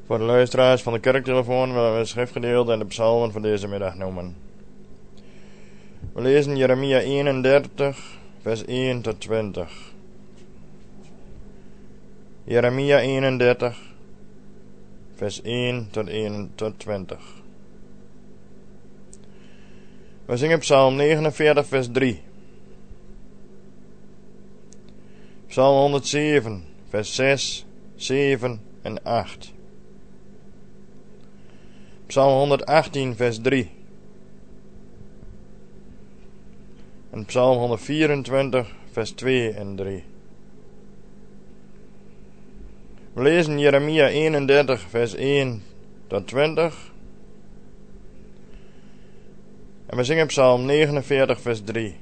Voor de luisteraars van de kerktelefoon willen we het schriftgedeelte en de psalmen voor deze middag noemen. We lezen Jeremia 31, vers 1 tot 20. Jeremia 31, vers 1 tot 20. We zingen Psalm 49, vers 3. Psalm 107, vers 6, 7 en 8. Psalm 118, vers 3. En Psalm 124, vers 2 en 3. We lezen Jeremia 31, vers 1 tot 20. En we zingen Psalm 49, vers 3.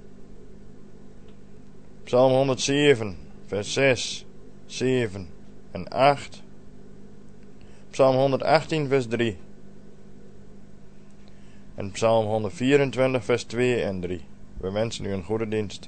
Psalm 107, vers 6, 7 en 8. Psalm 118, vers 3. En Psalm 124, vers 2 en 3. We wensen u een goede dienst.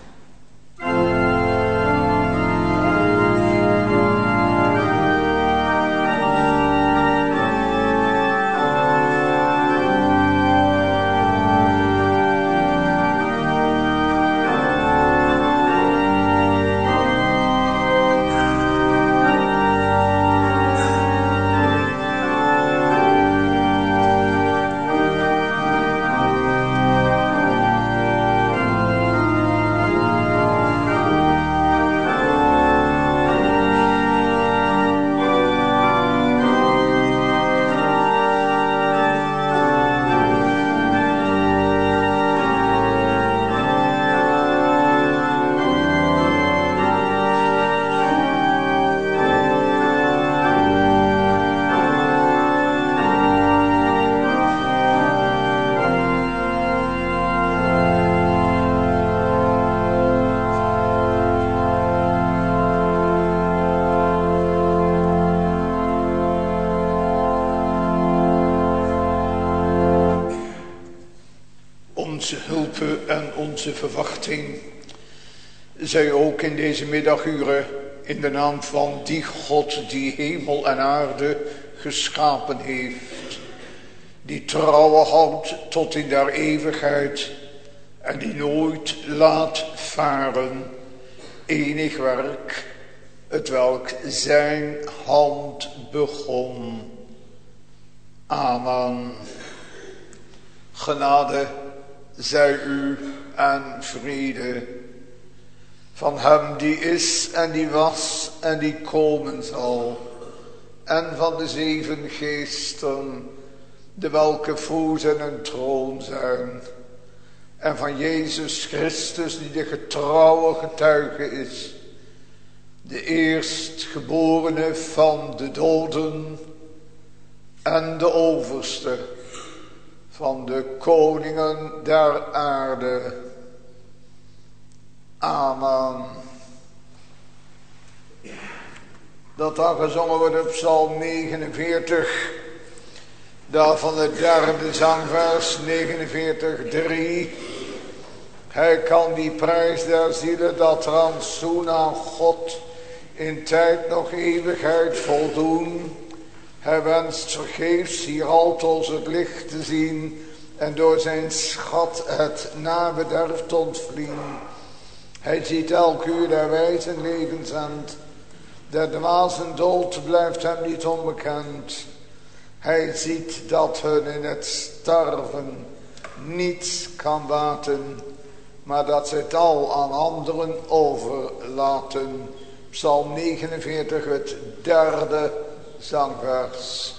Onze hulp en onze verwachting zij ook in deze middaguren in de naam van die God die hemel en aarde geschapen heeft, die trouwe houdt tot in der eeuwigheid en die nooit laat varen enig werk, hetwelk zijn hand begon. Amen. Genade zij u en vrede van hem die is en die was en die komen zal, en van de 7 geesten, de welke voor zijn troon zijn, en van Jezus Christus die de getrouwe getuige is, de eerstgeborene van de doden en de overste van de koningen der aarde. Amen. Dat dan gezongen wordt op Psalm 49, daarvan het derde zangvers 49, 3. Hij kan die prijs der zielen dat rantsoen aan God in tijd nog eeuwigheid voldoen. Hij wenst vergeefs hier altoos het licht te zien en door zijn schat het nabederf te ontvliehen. Hij ziet elk uur der wijzen levensend, der dwazen dood blijft hem niet onbekend. Hij ziet dat hun in het sterven niets kan baten, maar dat ze het al aan anderen overlaten. Psalm 49, het derde zangvers.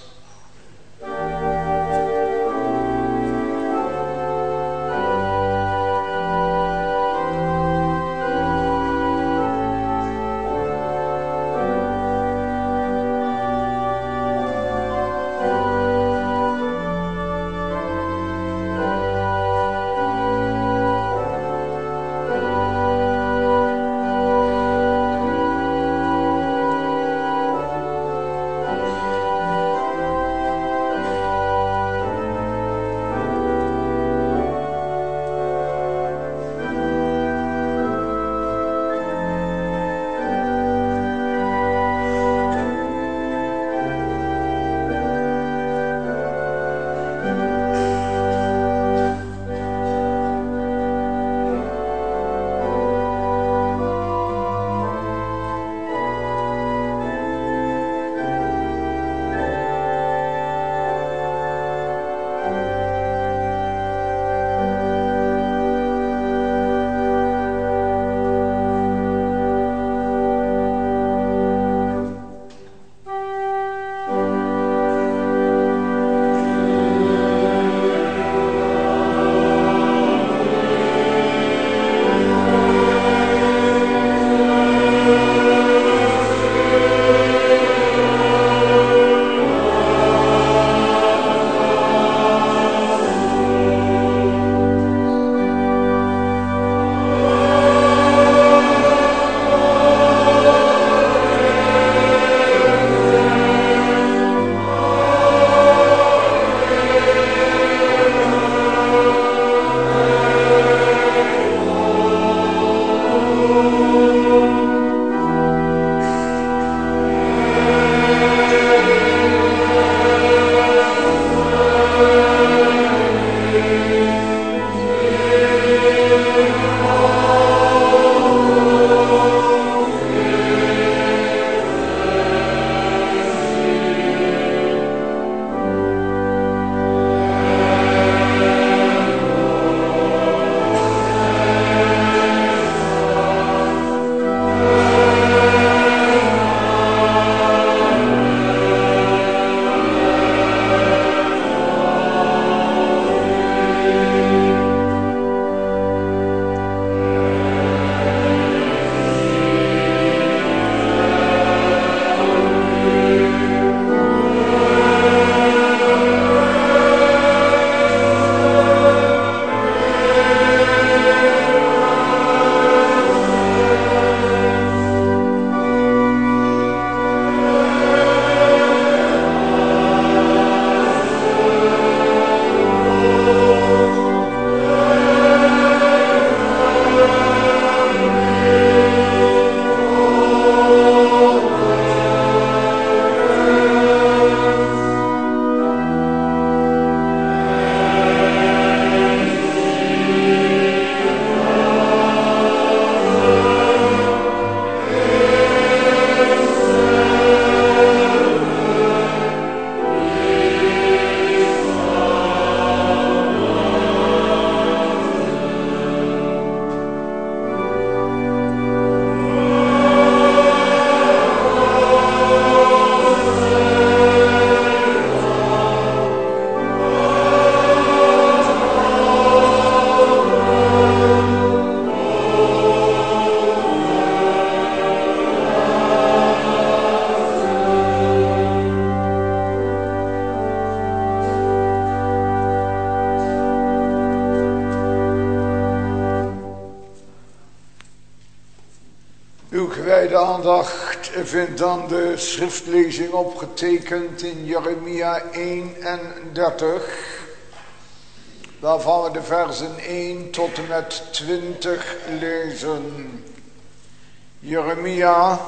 gewijde aandacht vindt dan de schriftlezing opgetekend in Jeremia 31, waarvan we de versen 1 tot en met 20 lezen. Jeremia,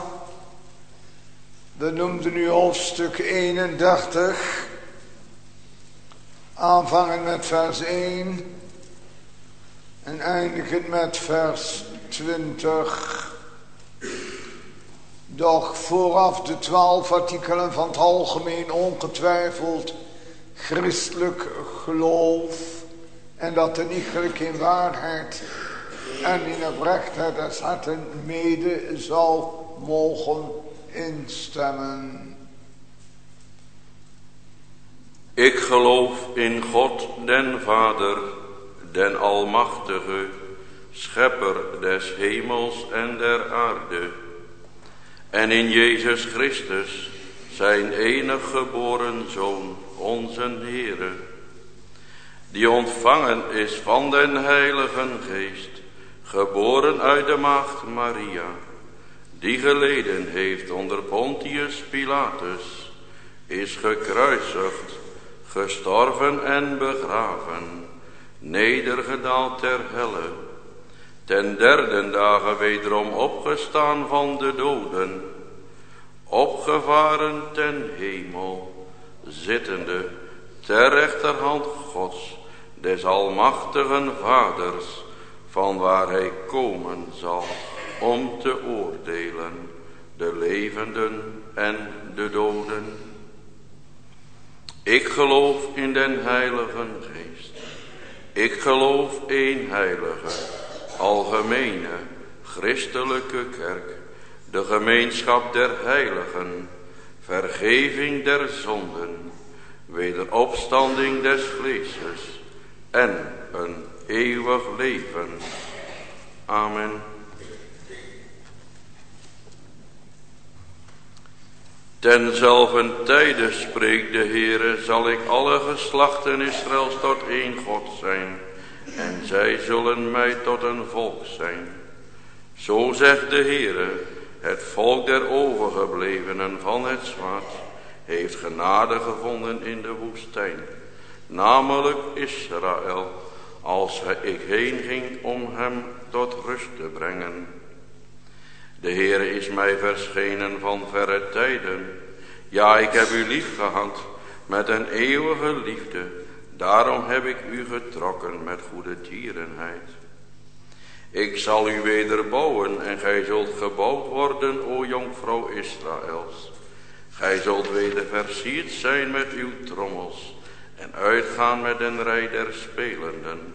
we noemden nu hoofdstuk 31, aanvangend met vers 1 en eindigend met vers 20. Doch vooraf de 12 artikelen van het algemeen ongetwijfeld christelijk geloof, en dat er iegelijk in waarheid en in oprechtheid des harten mede zal mogen instemmen. Ik geloof in God den Vader, den Almachtige, Schepper des hemels en der aarde, en in Jezus Christus, zijn enig geboren Zoon, onze Heere, die ontvangen is van den Heiligen Geest, geboren uit de maagd Maria, die geleden heeft onder Pontius Pilatus, is gekruisigd, gestorven en begraven, nedergedaald ter helle, ten derde dagen wederom opgestaan van de doden, opgevaren ten hemel, zittende ter rechterhand Gods, des almachtigen Vaders, van waar hij komen zal om te oordelen de levenden en de doden. Ik geloof in den Heiligen Geest. Ik geloof één heilige, algemene, christelijke kerk, de gemeenschap der heiligen, vergeving der zonden, wederopstanding des vleeses en een eeuwig leven. Amen. Tenzelfden tijde, spreekt de Heere, zal ik alle geslachten Israëls tot één God zijn, en zij zullen mij tot een volk zijn. Zo zegt de Heere, het volk der overgeblevenen van het zwaard heeft genade gevonden in de woestijn, namelijk Israël, als ik heen ging om hem tot rust te brengen. De Heere is mij verschenen van verre tijden. Ja, ik heb u lief gehad met een eeuwige liefde. Daarom heb ik u getrokken met goede tierenheid. Ik zal u wederbouwen en gij zult gebouwd worden, o jonkvrouw Israëls. Gij zult weder versierd zijn met uw trommels en uitgaan met een rij der spelenden.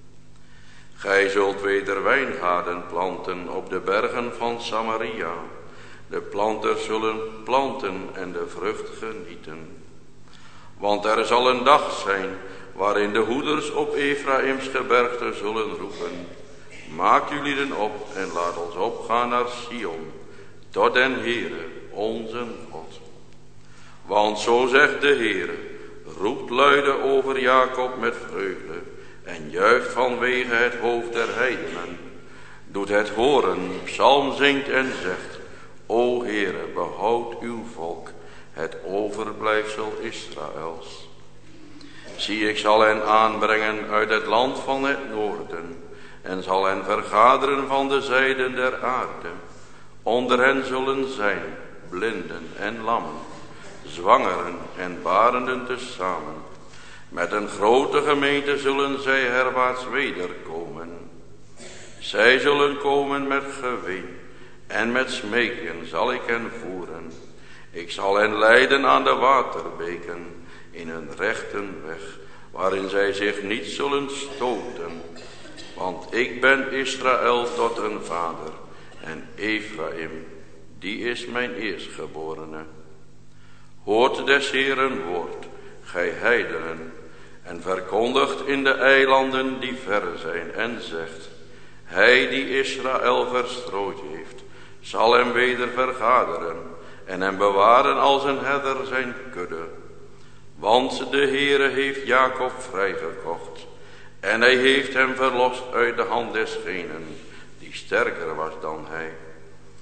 Gij zult weder wijngaarden planten op de bergen van Samaria. De planters zullen planten en de vrucht genieten. Want er zal een dag zijn waarin de hoeders op Efraims gebergte zullen roepen: maakt uw lieden op en laat ons opgaan naar Sion, tot den Heere, onze God. Want zo zegt de Heere, roept luide over Jacob met vreugde en juicht vanwege het hoofd der heidenen. Doet het horen, psalm zingt en zegt: O Heere, behoud uw volk, het overblijfsel Israëls. Zie, ik zal hen aanbrengen uit het land van het noorden en zal hen vergaderen van de zijden der aarde. Onder hen zullen zijn blinden en lammen, zwangeren en barenden tezamen. Met een grote gemeente zullen zij herwaarts wederkomen. Zij zullen komen met geween en met smeken zal ik hen voeren. Ik zal hen leiden aan de waterbeken in een rechten weg, waarin zij zich niet zullen stoten. Want ik ben Israël tot een vader en Efraïm, die is mijn eerstgeborene. Hoort des Heeren woord, gij heidenen, en verkondigt in de eilanden die ver zijn en zegt: hij die Israël verstrooid heeft, zal hem weder vergaderen en hem bewaren als een herder zijn kudde. Want de Heere heeft Jacob vrijgekocht en hij heeft hem verlost uit de hand desgenen die sterker was dan hij.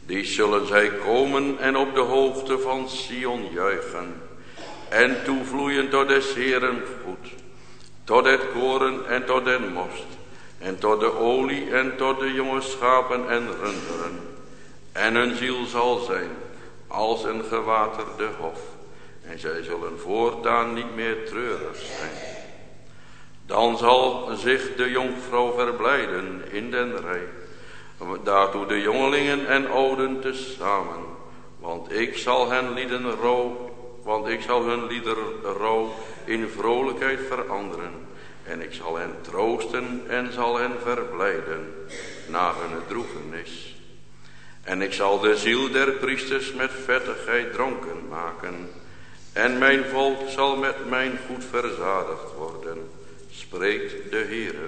Die zullen zij komen en op de hoogte van Sion juichen. En toevloeien tot des Heeren goed. Tot het koren en tot den most. En tot de olie en tot de jonge schapen en runderen. En hun ziel zal zijn als een gewaterde hof. En zij zullen voortaan niet meer treurig zijn. Dan zal zich de jonkvrouw verblijden in den rij. Daartoe de jongelingen en ouden tezamen. Want ik zal hun lieder rouw in vrolijkheid veranderen. En ik zal hen troosten en zal hen verblijden na hun droefenis. En ik zal de ziel der priesters met vettigheid dronken maken. En mijn volk zal met mijn goed verzadigd worden, spreekt de Heere.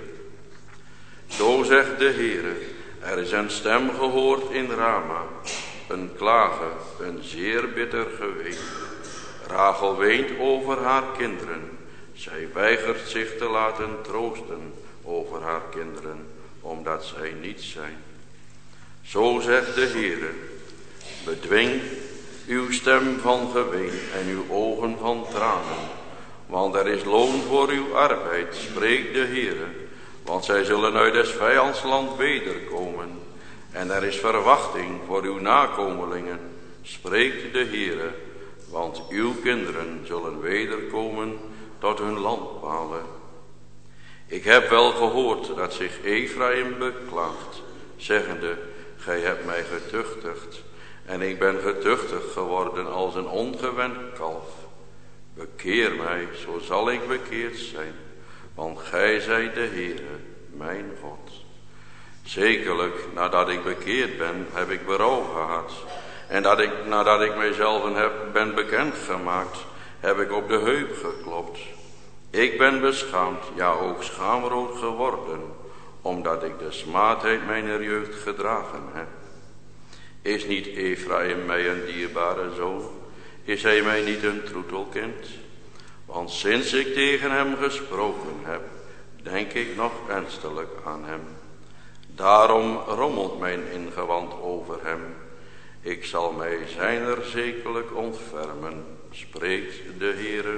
Zo zegt de Heere, er is een stem gehoord in Rama, een klagen, een zeer bitter geween. Rachel weent over haar kinderen, zij weigert zich te laten troosten over haar kinderen, omdat zij niet zijn. Zo zegt de Heere, bedwing uw stem van geween en uw ogen van tranen, want er is loon voor uw arbeid, spreekt de Heere, want zij zullen uit des vijands land wederkomen, en er is verwachting voor uw nakomelingen, spreekt de Heere, want uw kinderen zullen wederkomen tot hun landpalen. Ik heb wel gehoord dat zich Ephraim beklaagt, zeggende, gij hebt mij getuchtigd, en ik ben getuchtigd geworden als een ongewend kalf. Bekeer mij, zo zal ik bekeerd zijn, want gij zijt de Heere, mijn God. Zekerlijk, nadat ik bekeerd ben, heb ik berouw gehad. En nadat ik mijzelf ben bekendgemaakt, heb ik op de heup geklopt. Ik ben beschaamd, ja ook schaamrood geworden, omdat ik de smaadheid mijner jeugd gedragen heb. Is niet Ephraim mij een dierbare zoon? Is hij mij niet een troetelkind? Want sinds ik tegen hem gesproken heb, denk ik nog ernstiglijk aan hem. Daarom rommelt mijn ingewand over hem. Ik zal mij zijner zekerlijk ontfermen, spreekt de Heere.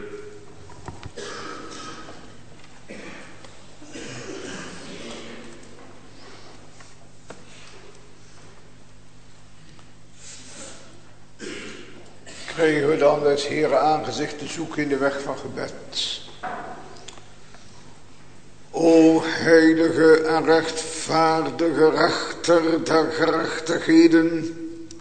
Kregen we dan des Heere aangezicht te zoeken in de weg van gebed. O heilige en rechtvaardige rechter der gerechtigheden,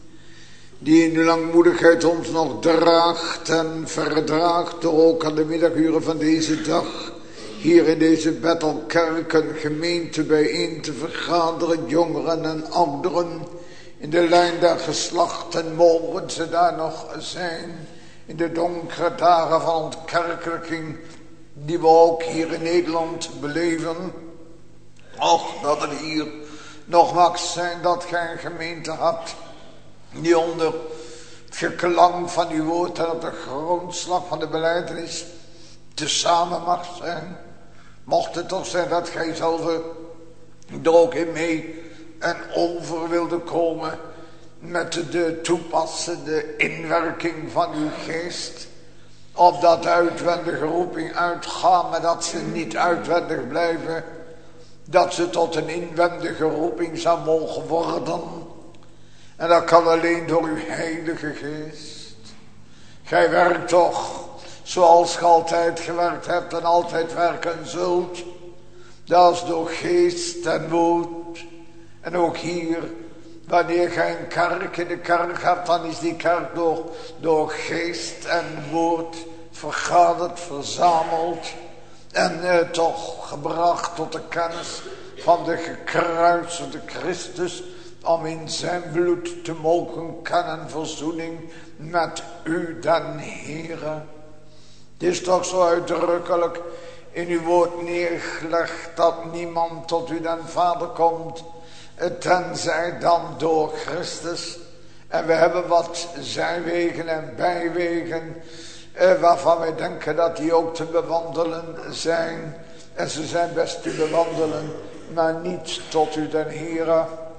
die in uw langmoedigheid ons nog draagt en verdraagt door ook aan de middaguren van deze dag hier in deze Bethelkerk een gemeente bijeen te vergaderen, jongeren en ouderen, in de lijn der geslachten mogen ze daar nog zijn, in de donkere dagen van ontkerkelijking die we ook hier in Nederland beleven. Och, dat het hier nog mag zijn dat gij een gemeente had die onder het geklank van uw woord en op de grondslag van de belijdenis tezamen mag zijn. Mocht het toch zijn dat gij zelf er ook in mee en over wilde komen met de toepassende inwerking van uw geest, op dat uitwendige roeping uitgaan, maar dat ze niet uitwendig blijven, dat ze tot een inwendige roeping zou mogen worden. En dat kan alleen door uw heilige geest. Gij werkt toch zoals ge altijd gewerkt hebt en altijd werken zult. Dat is door geest en woord. En ook hier, wanneer gij een kerk in de kerk hebt, dan is die kerk door geest en woord vergaderd, verzameld en toch gebracht tot de kennis van de gekruisigde Christus, om in zijn bloed te mogen kennen verzoening met u den Heere. Het is toch zo uitdrukkelijk in uw woord neergelegd dat niemand tot u den Vader komt, tenzij dan door Christus. En we hebben wat zijwegen en bijwegen, waarvan wij denken dat die ook te bewandelen zijn. En ze zijn best te bewandelen, maar niet tot u den Heere.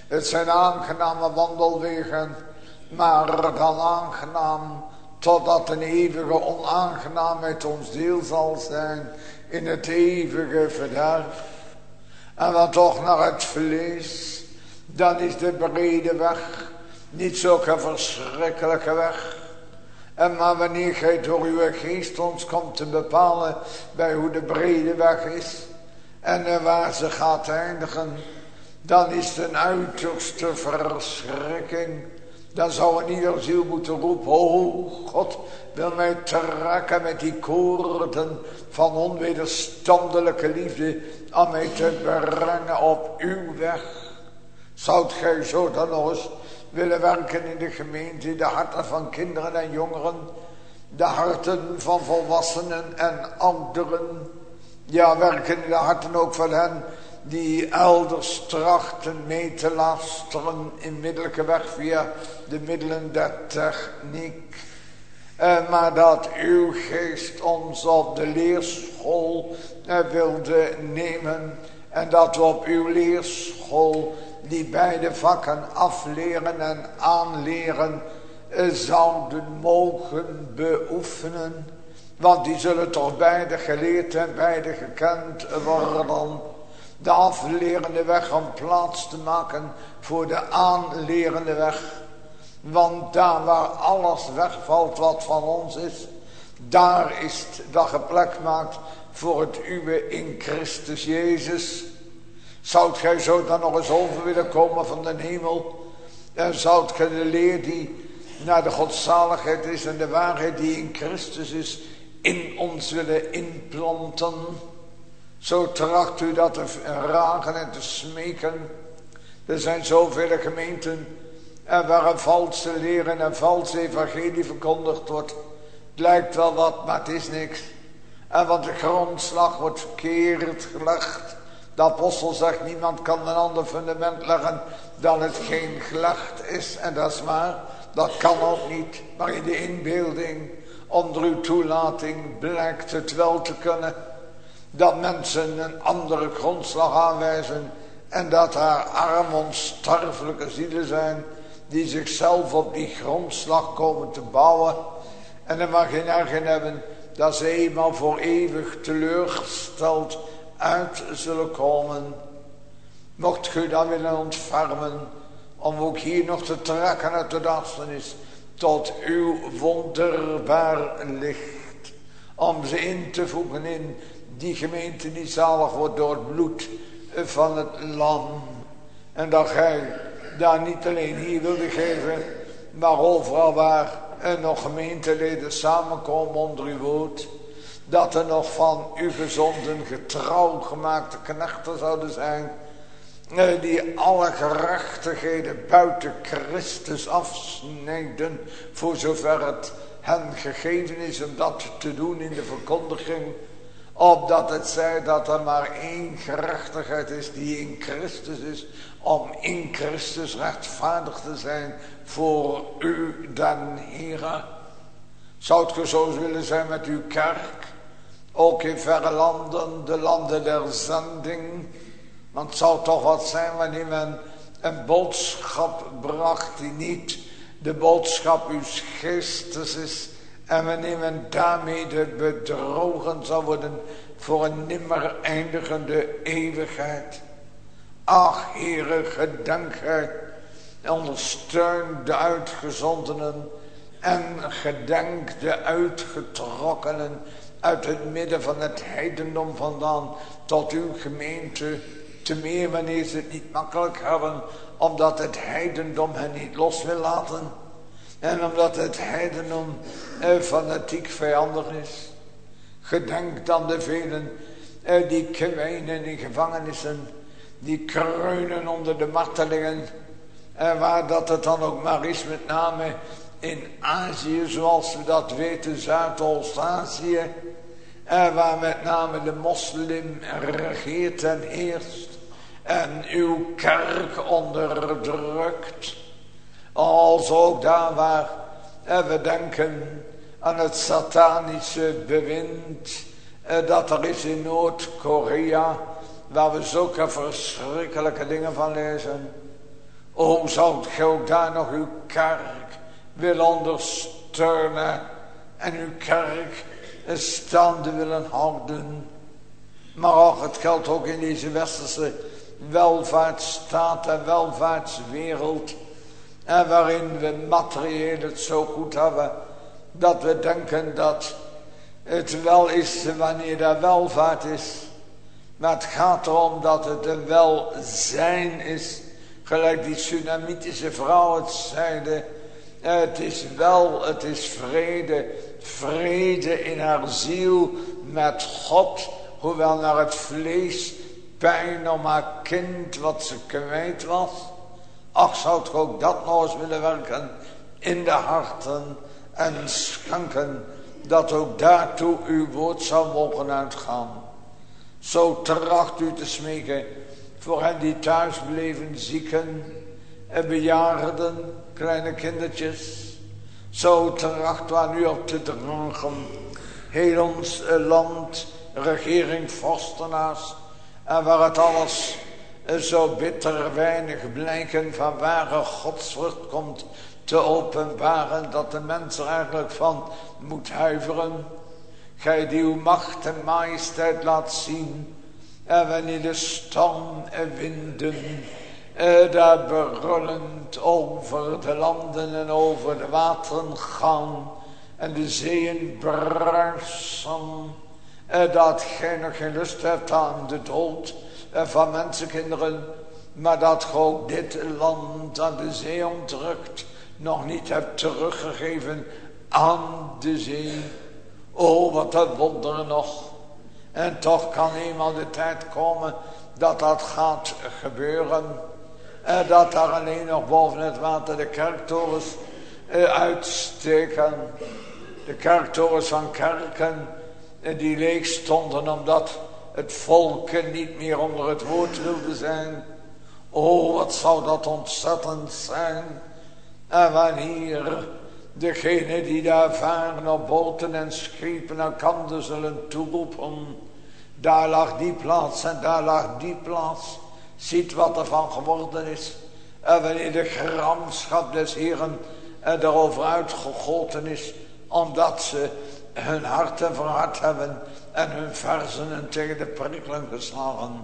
Het zijn aangename wandelwegen, maar dan aangenaam totdat een eeuwige onaangenaamheid ons deel zal zijn in het eeuwige verderf. En dan toch naar het vlees, dan is de brede weg niet zulke verschrikkelijke weg. En maar wanneer gij door uw geest ons komt te bepalen bij hoe de brede weg is en waar ze gaat eindigen, dan is het een uiterste verschrikking. Dan zou in ieder ziel moeten roepen, oh God, wil mij trekken met die koorden van onwederstandelijke liefde aan mij te brengen op uw weg. Zoudt gij zo dan nog eens willen werken in de gemeente, de harten van kinderen en jongeren, de harten van volwassenen en ouderen, ja, werken in de harten ook van hen die elders trachten mee te luisteren in middelijke weg via de middelen der techniek. Maar dat uw geest ons op de leerschool wilde nemen en dat we op uw leerschool die beide vakken afleren en aanleren zouden mogen beoefenen. Want die zullen toch beide geleerd en beide gekend worden. De aflerende weg om plaats te maken voor de aanlerende weg. Want daar waar alles wegvalt wat van ons is, daar is het dat je plek maakt voor het uwe in Christus Jezus. Zoudt gij zo dan nog eens over willen komen van de hemel? En zoudt gij de leer die naar de godzaligheid is en de waarheid die in Christus is, in ons willen inplanten? Zo tracht u dat te vragen en te smeken. Er zijn zoveel gemeenten waar een valse leer en een valse evangelie verkondigd wordt. Het lijkt wel wat, maar het is niks. En want de grondslag wordt verkeerd gelegd. De apostel zegt, niemand kan een ander fundament leggen dan het geen gelegd is. En dat is waar, dat kan ook niet. Maar in de inbeelding, onder uw toelating, blijkt het wel te kunnen. Dat mensen een andere grondslag aanwijzen. En dat haar arm onsterfelijke zielen zijn, die zichzelf op die grondslag komen te bouwen. En er mag geen erg in hebben dat ze eenmaal voor eeuwig teleurgesteld uit zullen komen. Mocht u dan willen ontfermen om ook hier nog te trekken uit de duisternis tot uw wonderbaar licht, om ze in te voegen in die gemeente die zalig wordt door het bloed van het lam. En dat gij daar niet alleen hier wilde geven, maar overal waar er nog gemeenteleden samenkomen onder uw woord, dat er nog van uw gezonden getrouw gemaakte knechten zouden zijn, die alle gerechtigheden buiten Christus afsnijden, voor zover het hen gegeven is om dat te doen in de verkondiging, opdat het zij dat er maar één gerechtigheid is die in Christus is, om in Christus rechtvaardig te zijn voor u den Heere. Zoudt ge zo willen zijn met uw kerk, ook in verre landen, de landen der zending? Want het zou toch wat zijn wanneer men een boodschap bracht die niet de boodschap uw geestes is, en wanneer men daarmee bedrogen zal worden voor een nimmer eindigende eeuwigheid. Ach, Heere, gedenk gij, ondersteun de uitgezondenen en gedenk de uitgetrokkenen uit het midden van het heidendom vandaan tot uw gemeente, te meer wanneer ze het niet makkelijk hebben, omdat het heidendom hen niet los wil laten en omdat het heidendom fanatiek vijandig is. Gedenk dan de velen die kwijnen in gevangenissen, die kreunen onder de martelingen, waar dat het dan ook maar is, met name in Azië, zoals we dat weten, Zuidoost-Azië, waar met name de moslim regeert en heerst en uw kerk onderdrukt. Als ook daar waar we denken aan het satanische bewind dat er is in Noord-Korea, waar we zulke verschrikkelijke dingen van lezen. O, zou gij ook daar nog uw kerk willen ondersteunen en uw kerk staande willen houden. Maar ook, het geldt ook in deze westerse welvaartsstaat en welvaartswereld. En waarin we materieel het zo goed hebben, dat we denken dat het wel is wanneer er welvaart is. Maar het gaat erom dat het een welzijn is. Gelijk die Sunamitische vrouw het zeide. Het is wel, het is vrede. Vrede in haar ziel met God. Hoewel naar het vlees pijn om haar kind wat ze kwijt was. Ach, zou het ook dat nog eens willen werken in de harten en schenken. Dat ook daartoe uw woord zou mogen uitgaan. Zo tracht u te smeken voor hen die thuis bleven, zieken en bejaarden, kleine kindertjes. Zo tracht we nu op te dragen. Heel ons land, regering, vorstenaars. En waar het alles zo bitter weinig blijken van ware godsvrucht komt te openbaren. Dat de mens er eigenlijk van moet huiveren. Gij die uw macht en majesteit laat zien. En wanneer de storm en winden daar berullend over de landen en over de wateren gaan. En de zeeën bruisen. Dat gij nog geen lust hebt aan de dood van mensenkinderen. Maar dat gij ook dit land aan de zee ontrukt. Nog niet hebt teruggegeven aan de zee. O, wat een wonderen nog. En toch kan eenmaal de tijd komen dat dat gaat gebeuren. Dat daar alleen nog boven het water de kerktorens uitsteken. De kerktorens van kerken die leeg stonden omdat het volk niet meer onder het woord wilde zijn. O, wat zou dat ontzettend zijn. En wanneer degenen die daar varen op boten en schepen elkander zullen toeroepen. Daar lag die plaats en daar lag die plaats. Ziet wat er van geworden is. En wanneer de gramschap des Heeren erover uitgegoten is. Omdat ze hun harten verhard hebben. En hun verzenen tegen de prikkelen geslagen.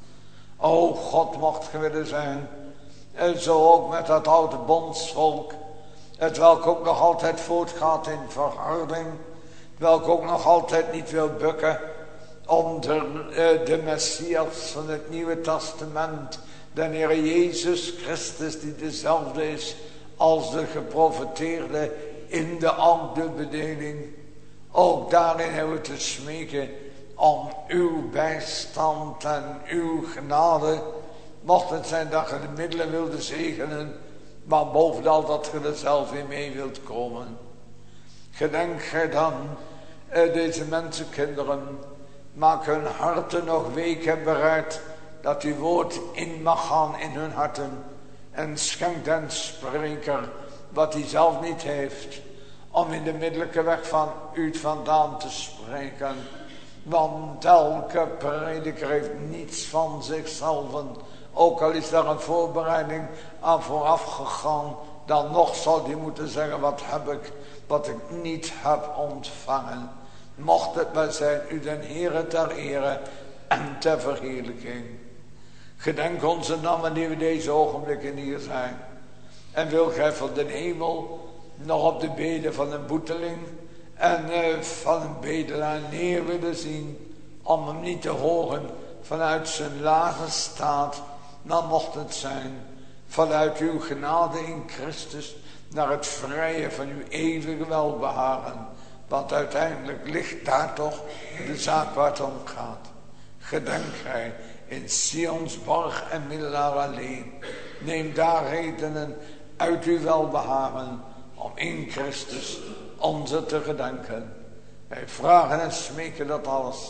O, God mocht ge willen zijn. En zo ook met dat oude bondsvolk. Het welk ook nog altijd voortgaat in verharding. Welk ook nog altijd niet wil bukken onder de Messias van het Nieuwe Testament. De Heer Jezus Christus die dezelfde is als de geprofeteerde in de oude bedeling. Ook daarin hebben we te smeken om uw bijstand en uw genade. Mocht het zijn dat je de middelen wilde zegenen. Maar bovenal dat je er zelf in mee wilt komen. Gedenk gij dan, deze mensenkinderen, maak hun harten nog week en bereid, dat uw woord in mag gaan in hun harten. En schenk den spreker, wat hij zelf niet heeft, om in de middelijke weg van u vandaan te spreken. Want elke prediker heeft niets van zichzelf. Ook al is daar een voorbereiding aan vooraf gegaan, dan nog zal hij moeten zeggen, wat heb ik, wat ik niet heb ontvangen. Mocht het maar zijn, u den Heere ter ere en ter verheerlijking. Gedenk onze namen die we deze ogenblikken hier zijn. En wil gij van de hemel nog op de beden van een boeteling en van een bedelaar neer willen zien, om hem niet te horen vanuit zijn lage staat. Dan mocht het zijn vanuit uw genade in Christus naar het vrije van uw eeuwige welbehagen. Want uiteindelijk ligt daar toch de zaak waar het om gaat. Gedenk gij in Sions borg en middelaar alleen. Neem daar redenen uit uw welbehagen om in Christus onze te gedenken. Wij vragen en smeken dat alles.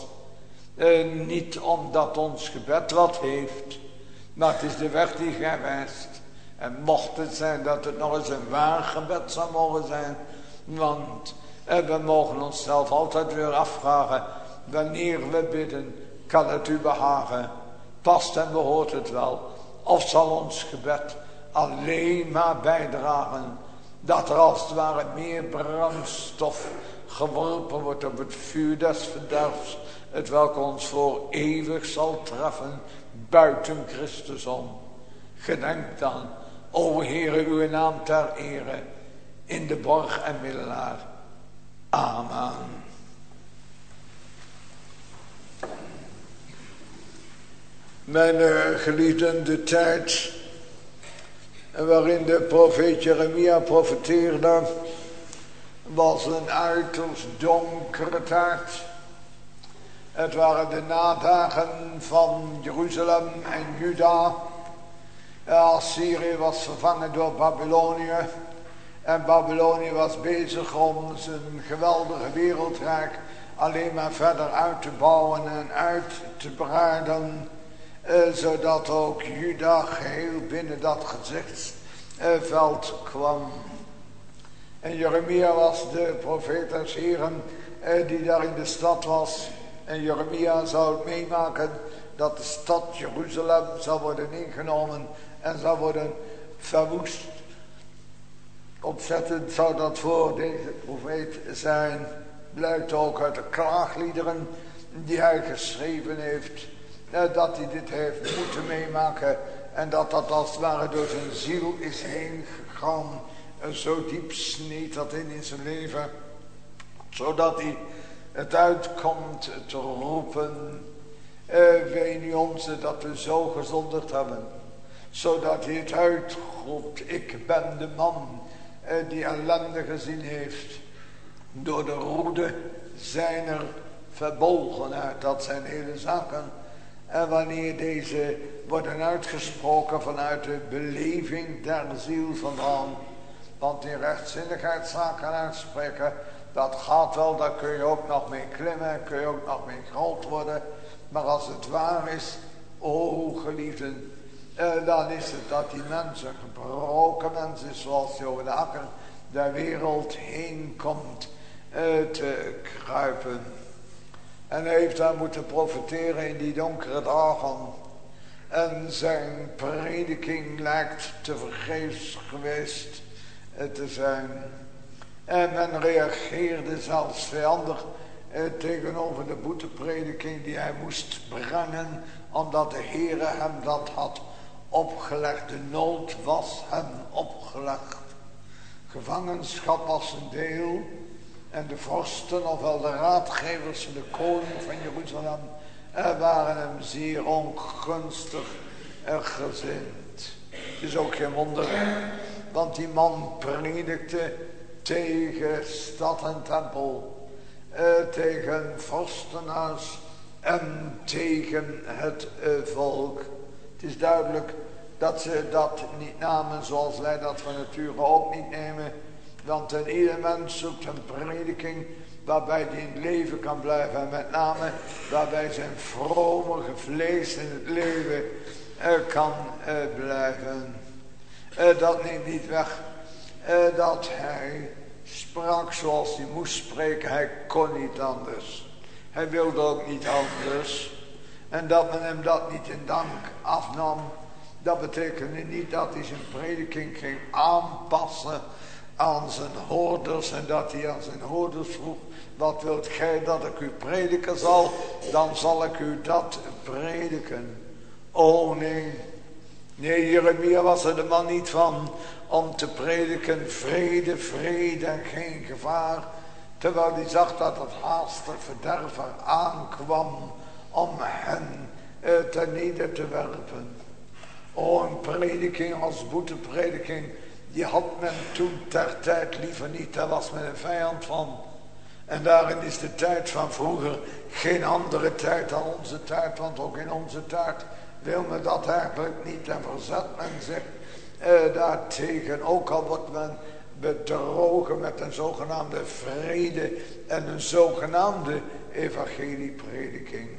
Niet omdat ons gebed wat heeft. Maar het is de weg die gij wijst. En mocht het zijn dat het nog eens een waar gebed zou mogen zijn. Want we mogen onszelf altijd weer afvragen. Wanneer we bidden, kan het u behagen. Past en behoort het wel. Of zal ons gebed alleen maar bijdragen dat er als het ware meer brandstof geworpen wordt op het vuur des verderfs, het welk ons voor eeuwig zal treffen buiten Christus om. Gedenk dan, o Heere, uw naam ter ere, in de borg en middelaar. Amen. Mijn geliefden, de tijd waarin de profeet Jeremia profeteerde was een uiterst donkere tijd. Het waren de nadagen van Jeruzalem en Juda. Assyrië was vervangen door Babylonië. En Babylonië was bezig om zijn geweldige wereldrijk alleen maar verder uit te bouwen en uit te breiden. Zodat ook Juda geheel binnen dat gezichtsveld kwam. En Jeremia was de profeet des Heren die daar in de stad was. En Jeremia zou het meemaken dat de stad Jeruzalem zou worden ingenomen en zou worden verwoest. Ontzettend zou dat voor deze profeet zijn. Blijkt ook uit de klaagliederen die hij geschreven heeft. Dat hij dit heeft moeten meemaken. En dat als het ware door zijn ziel is heen gegaan. Zo diep sneed dat in zijn leven. Zodat hij het uitkomt te roepen. Wee nu onze dat we zo gezondigd hebben. Zodat hij het uitroept. Ik ben de man die ellende gezien heeft. Door de roede zijner verbolgenheid. Dat zijn hele zaken. En wanneer deze worden uitgesproken vanuit de beleving der ziel vandaan. Want in rechtzinnigheidszaken uitspreken, dat gaat wel, daar kun je ook nog mee klimmen, kun je ook nog mee groot worden. Maar als het waar is, o geliefden, dan is het dat die mens een gebroken mens is, zoals hij over de akker der wereld heen komt te kruipen. En hij heeft daar moeten profiteren in die donkere dagen. En zijn prediking lijkt te vergeefs geweest te zijn. En men reageerde zelfs vijandig tegenover de boeteprediking die hij moest brengen, omdat de Heere hem dat had opgelegd. De nood was hem opgelegd. Gevangenschap was een deel. En de vorsten, ofwel de raadgevers van de koning van Jeruzalem, waren hem zeer ongunstig gezind. Het is ook geen wonder, want die man predikte tegen stad en tempel, tegen vorstenhuis en tegen het volk. Het is duidelijk dat ze dat niet namen zoals wij dat van nature ook niet nemen. Want een ieder mens zoekt een prediking waarbij hij in het leven kan blijven. En met name waarbij zijn vromige vlees in het leven kan blijven. Dat neemt niet weg dat hij sprak zoals hij moest spreken. Hij kon niet anders. Hij wilde ook niet anders. En dat men hem dat niet in dank afnam. Dat betekende niet dat hij zijn prediking ging aanpassen aan zijn hoorders. En dat hij aan zijn hoorders vroeg: wat wilt gij dat ik u prediken zal? Dan zal ik u dat prediken. Oh nee. Nee, Jeremia was er de man niet van om te prediken vrede, vrede en geen gevaar. Terwijl hij zag dat het haastig verderf aankwam om hen ten neder te werpen. Oh, een prediking als boeteprediking, die had men toen ter tijd liever niet. Daar was men een vijand van. En daarin is de tijd van vroeger geen andere tijd dan onze tijd. Want ook in onze tijd wil men dat eigenlijk niet. En verzet men zich daartegen. Ook al wordt men bedrogen met een zogenaamde vrede en een zogenaamde evangelieprediking.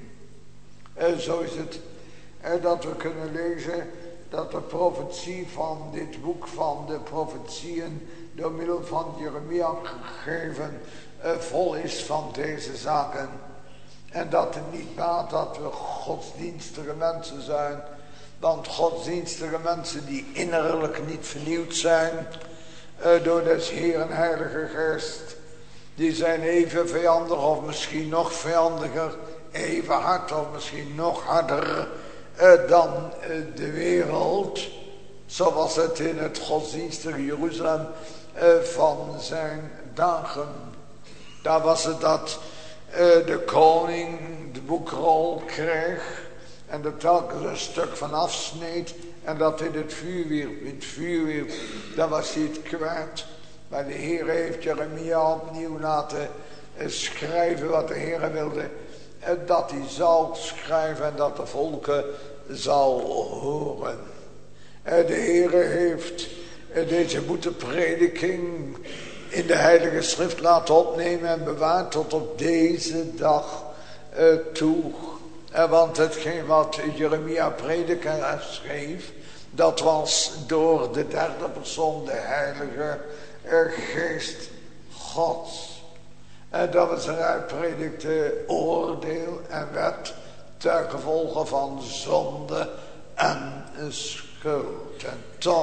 Zo is het dat we kunnen lezen dat de profetie van dit boek van de profetieën door middel van Jeremia gegeven vol is van deze zaken. En dat het niet baat dat we godsdienstige mensen zijn, Want godsdienstige mensen die innerlijk niet vernieuwd zijn door des Heeren Heilige Geest, die zijn even vijandig of misschien nog vijandiger, even hard of misschien nog harder dan de wereld. Zo was het in het godsdienstige Jeruzalem van zijn dagen. Daar was het dat de koning de boekrol kreeg en er telkens een stuk van afsneed en dat in het vuur wierp. Dan was hij het kwijt. Maar de Heer heeft Jeremia opnieuw laten schrijven wat de Heer wilde. Dat hij zou schrijven en dat de volken zal horen. De Heer heeft deze boeteprediking in de Heilige Schrift laten opnemen en bewaard tot op deze dag toe. Want hetgeen wat Jeremia predikte en schreef, dat was door de derde persoon, de Heilige Geest Gods. En dat was eruit predikte oordeel en wet ten gevolge van zonde en schuld. En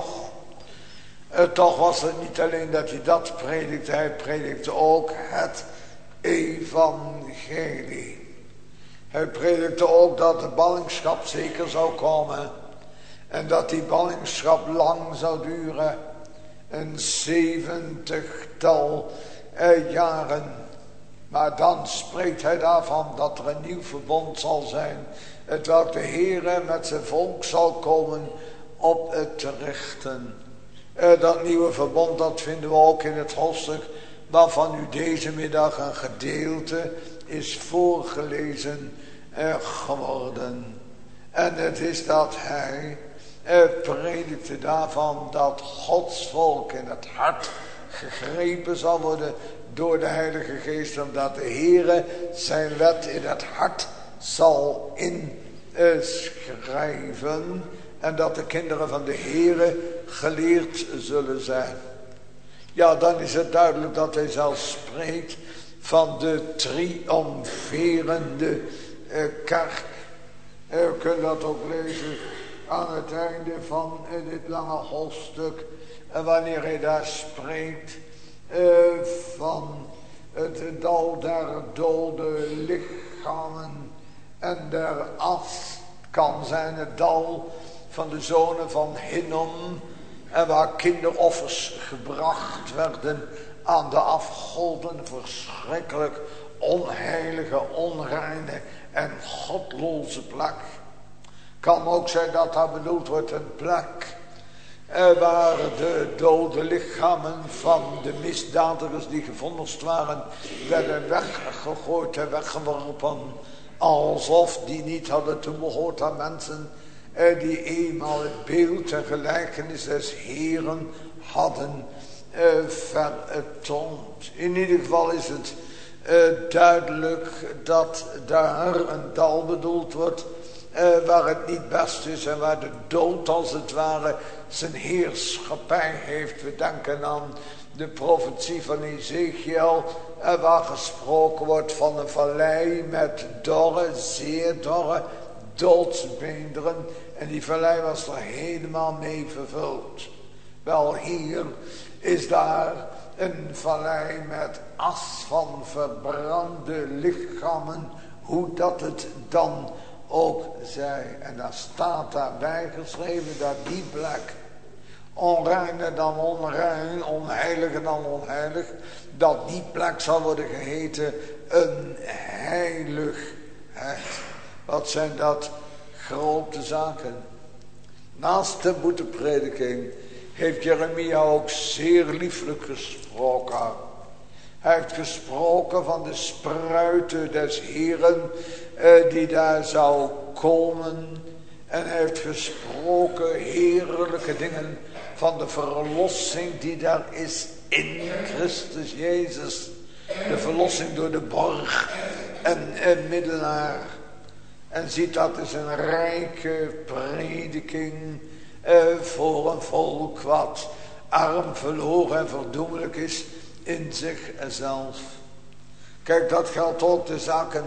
toch was het niet alleen dat hij dat predikte, hij predikte ook het evangelie. Hij predikte ook dat de ballingschap zeker zou komen en dat die ballingschap lang zou duren, een 70-tal jaren. Maar dan spreekt hij daarvan dat er een nieuw verbond zal zijn, hetwelk de Heere met zijn volk zal komen op te richten. Dat nieuwe verbond, dat vinden we ook in het hoofdstuk waarvan u deze middag een gedeelte is voorgelezen geworden. En het is dat hij predikte daarvan dat Gods volk in het hart gegrepen zal worden door de Heilige Geest, omdat de Heere zijn wet in het hart zal inschrijven en dat de kinderen van de Heere geleerd zullen zijn. Ja, dan is het duidelijk dat hij zelf spreekt van de triomferende kerk. We kunnen dat ook lezen aan het einde van dit lange hoofdstuk. En wanneer hij daar spreekt van het dal der dode lichamen en der as kan zijn het dal van de zonen van Hinnom. En waar kinderoffers gebracht werden aan de afgoden, verschrikkelijk onheilige, onreine en godloze plek. Kan ook zijn dat daar bedoeld wordt een plek waar de dode lichamen van de misdadigers die gevonnist waren, werden weggegooid en weggeworpen, alsof die niet hadden toebehoord aan mensen die eenmaal het beeld en gelijkenis des Heeren hadden vertoond. In ieder geval is het duidelijk dat daar een dal bedoeld wordt waar het niet best is en waar de dood als het ware zijn heerschappij heeft. We denken aan de profetie van Ezekiel waar gesproken wordt van een vallei met dorre, zeer dorre doodsbeenderen. En die vallei was er helemaal mee vervuld. Wel, hier is daar een vallei met as van verbrande lichamen. Hoe dat het dan ook zij. En daar staat daarbij geschreven dat die plek, onreiner dan onrein, onheiliger dan onheilig, dat die plek zal worden geheten een heiligheid. Wat zijn dat grote zaken. Naast de boeteprediking heeft Jeremia ook zeer lieflijk gesproken. Hij heeft gesproken van de spruiten des Heeren die daar zou komen. En hij heeft gesproken heerlijke dingen van de verlossing die daar is in Christus Jezus. De verlossing door de borg en middelaar. En ziet dat is een rijke prediking voor een volk wat arm, verloren en verdoemelijk is in zichzelf. Kijk, dat geldt ook de zaken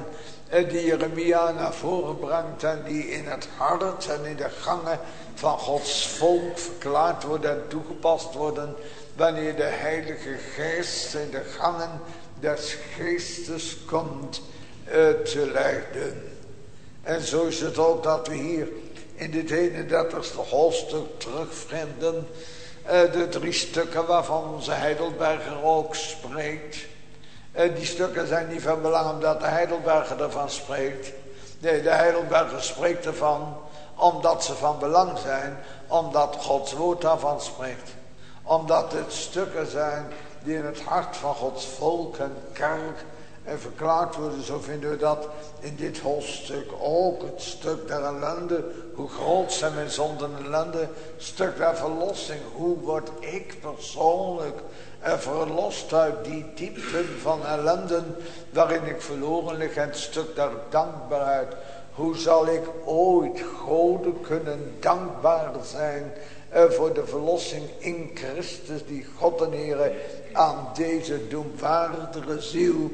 die Jeremia naar voren brengt en die in het hart en in de gangen van Gods volk verklaard worden en toegepast worden wanneer de Heilige Geest in de gangen des Geestes komt te leiden. En zo is het ook dat we hier in dit 31ste hoofdstuk terugvinden de 3 stukken waarvan onze Heidelberger ook spreekt. Die stukken zijn niet van belang omdat de Heidelberger ervan spreekt. Nee, de Heidelberger spreekt ervan omdat ze van belang zijn, omdat Gods woord daarvan spreekt. Omdat het stukken zijn die in het hart van Gods volk en kerk verklaard worden. Zo vinden we dat in dit hoofdstuk ook. Het stuk der ellende. Hoe groot zijn mijn zonden en ellende. Stuk der verlossing. Hoe word ik persoonlijk verlost uit die diepten van ellenden waarin ik verloren lig. En het stuk der dankbaarheid. Hoe zal ik ooit Gode kunnen dankbaar zijn voor de verlossing in Christus die God en Heere aan deze doemwaardige ziel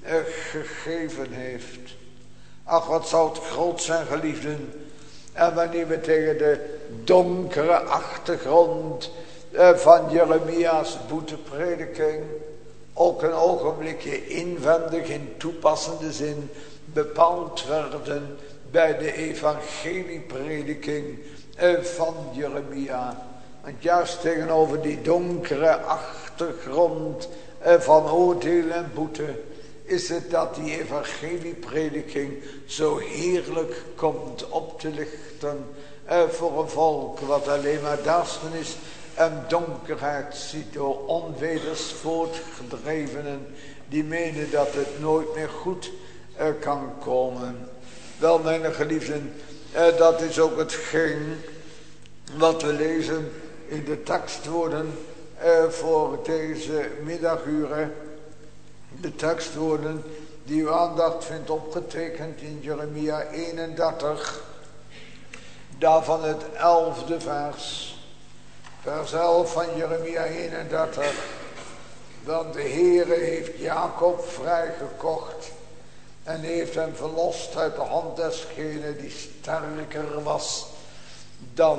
gegeven heeft. Ach, wat zou het groot zijn, geliefden. En wanneer we tegen de donkere achtergrond van Jeremia's boeteprediking ook een ogenblikje inwendig in toepassende zin bepaald werden bij de evangelieprediking van Jeremia. Want juist tegenover die donkere achtergrond van oordeel en boete is het dat die evangelieprediking zo heerlijk komt op te lichten voor een volk wat alleen maar duisternis en donkerheid ziet door onweders voortgedrevenen die menen dat het nooit meer goed kan komen. Wel, mijn geliefden, dat is ook hetgeen wat we lezen in de tekstwoorden voor deze middaguren. De tekstwoorden die uw aandacht vindt opgetekend in Jeremia 31. Daarvan het 11e vers. Vers 11 van Jeremia 31. Want de Heere heeft Jacob vrijgekocht en heeft hem verlost uit de hand desgene die sterker was dan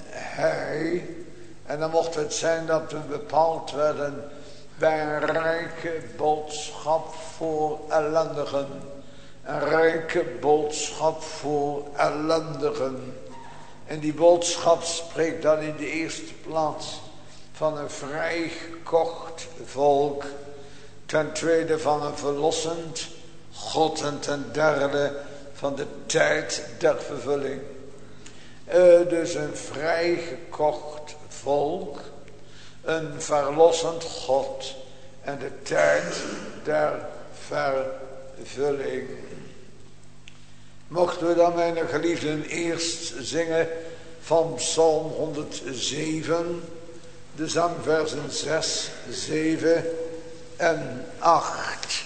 hij. En dan mocht het zijn dat we bepaald werden bij een rijke boodschap voor ellendigen. Een rijke boodschap voor ellendigen. En die boodschap spreekt dan in de eerste plaats van een vrijgekocht volk. Ten tweede van een verlossend God. En ten derde van de tijd der vervulling. Dus een vrijgekocht volk. Een verlossend God. En de tijd der vervulling. Mochten we dan, mijn geliefden, eerst zingen van Psalm 107. De zangversen 6, 7 en 8.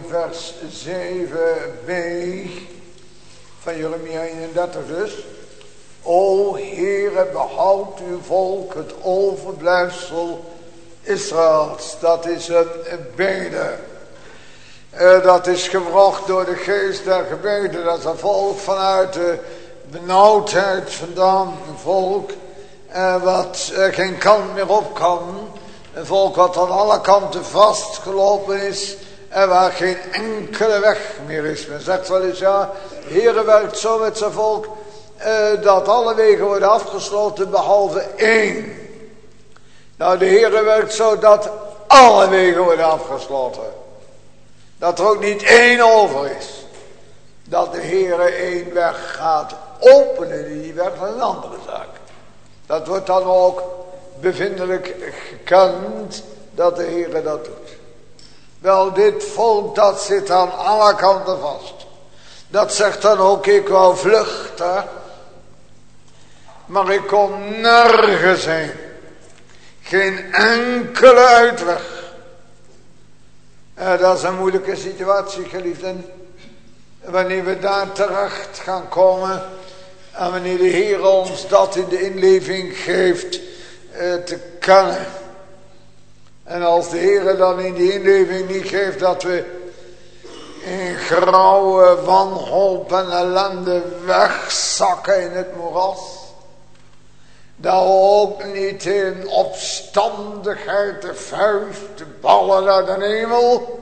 vers 7b van Jeremia 31 dus. O Heere, behoud uw volk, het overblijfsel Israëls. Dat is een bede. Dat is gebracht door de geest der gebeden. Dat is een volk vanuit de benauwdheid vandaan. Een volk wat geen kant meer op kan. Een volk wat aan alle kanten vastgelopen is. En waar geen enkele weg meer is. Men zegt wel eens, ja, de Heere werkt zo met zijn volk. Dat alle wegen worden afgesloten behalve één. Nou, de Heere werkt zo dat alle wegen worden afgesloten. Dat er ook niet één over is. Dat de Heere één weg gaat openen. Die weg van een andere zaak. Dat wordt dan ook bevindelijk gekend dat de Heere dat doet. Wel, dit volk dat zit aan alle kanten vast. Dat zegt dan ook, ik wou vluchten. Maar ik kon nergens heen. Geen enkele uitweg. Dat is een moeilijke situatie, geliefden. Wanneer we daar terecht gaan komen. En wanneer de Heer ons dat in de inleving geeft te kennen. En als de Heer dan in die inleving niet geeft dat we in grauwe wanhoop en ellende wegzakken in het moeras. Dat we ook niet in opstandigheid de vuist ballen naar de hemel.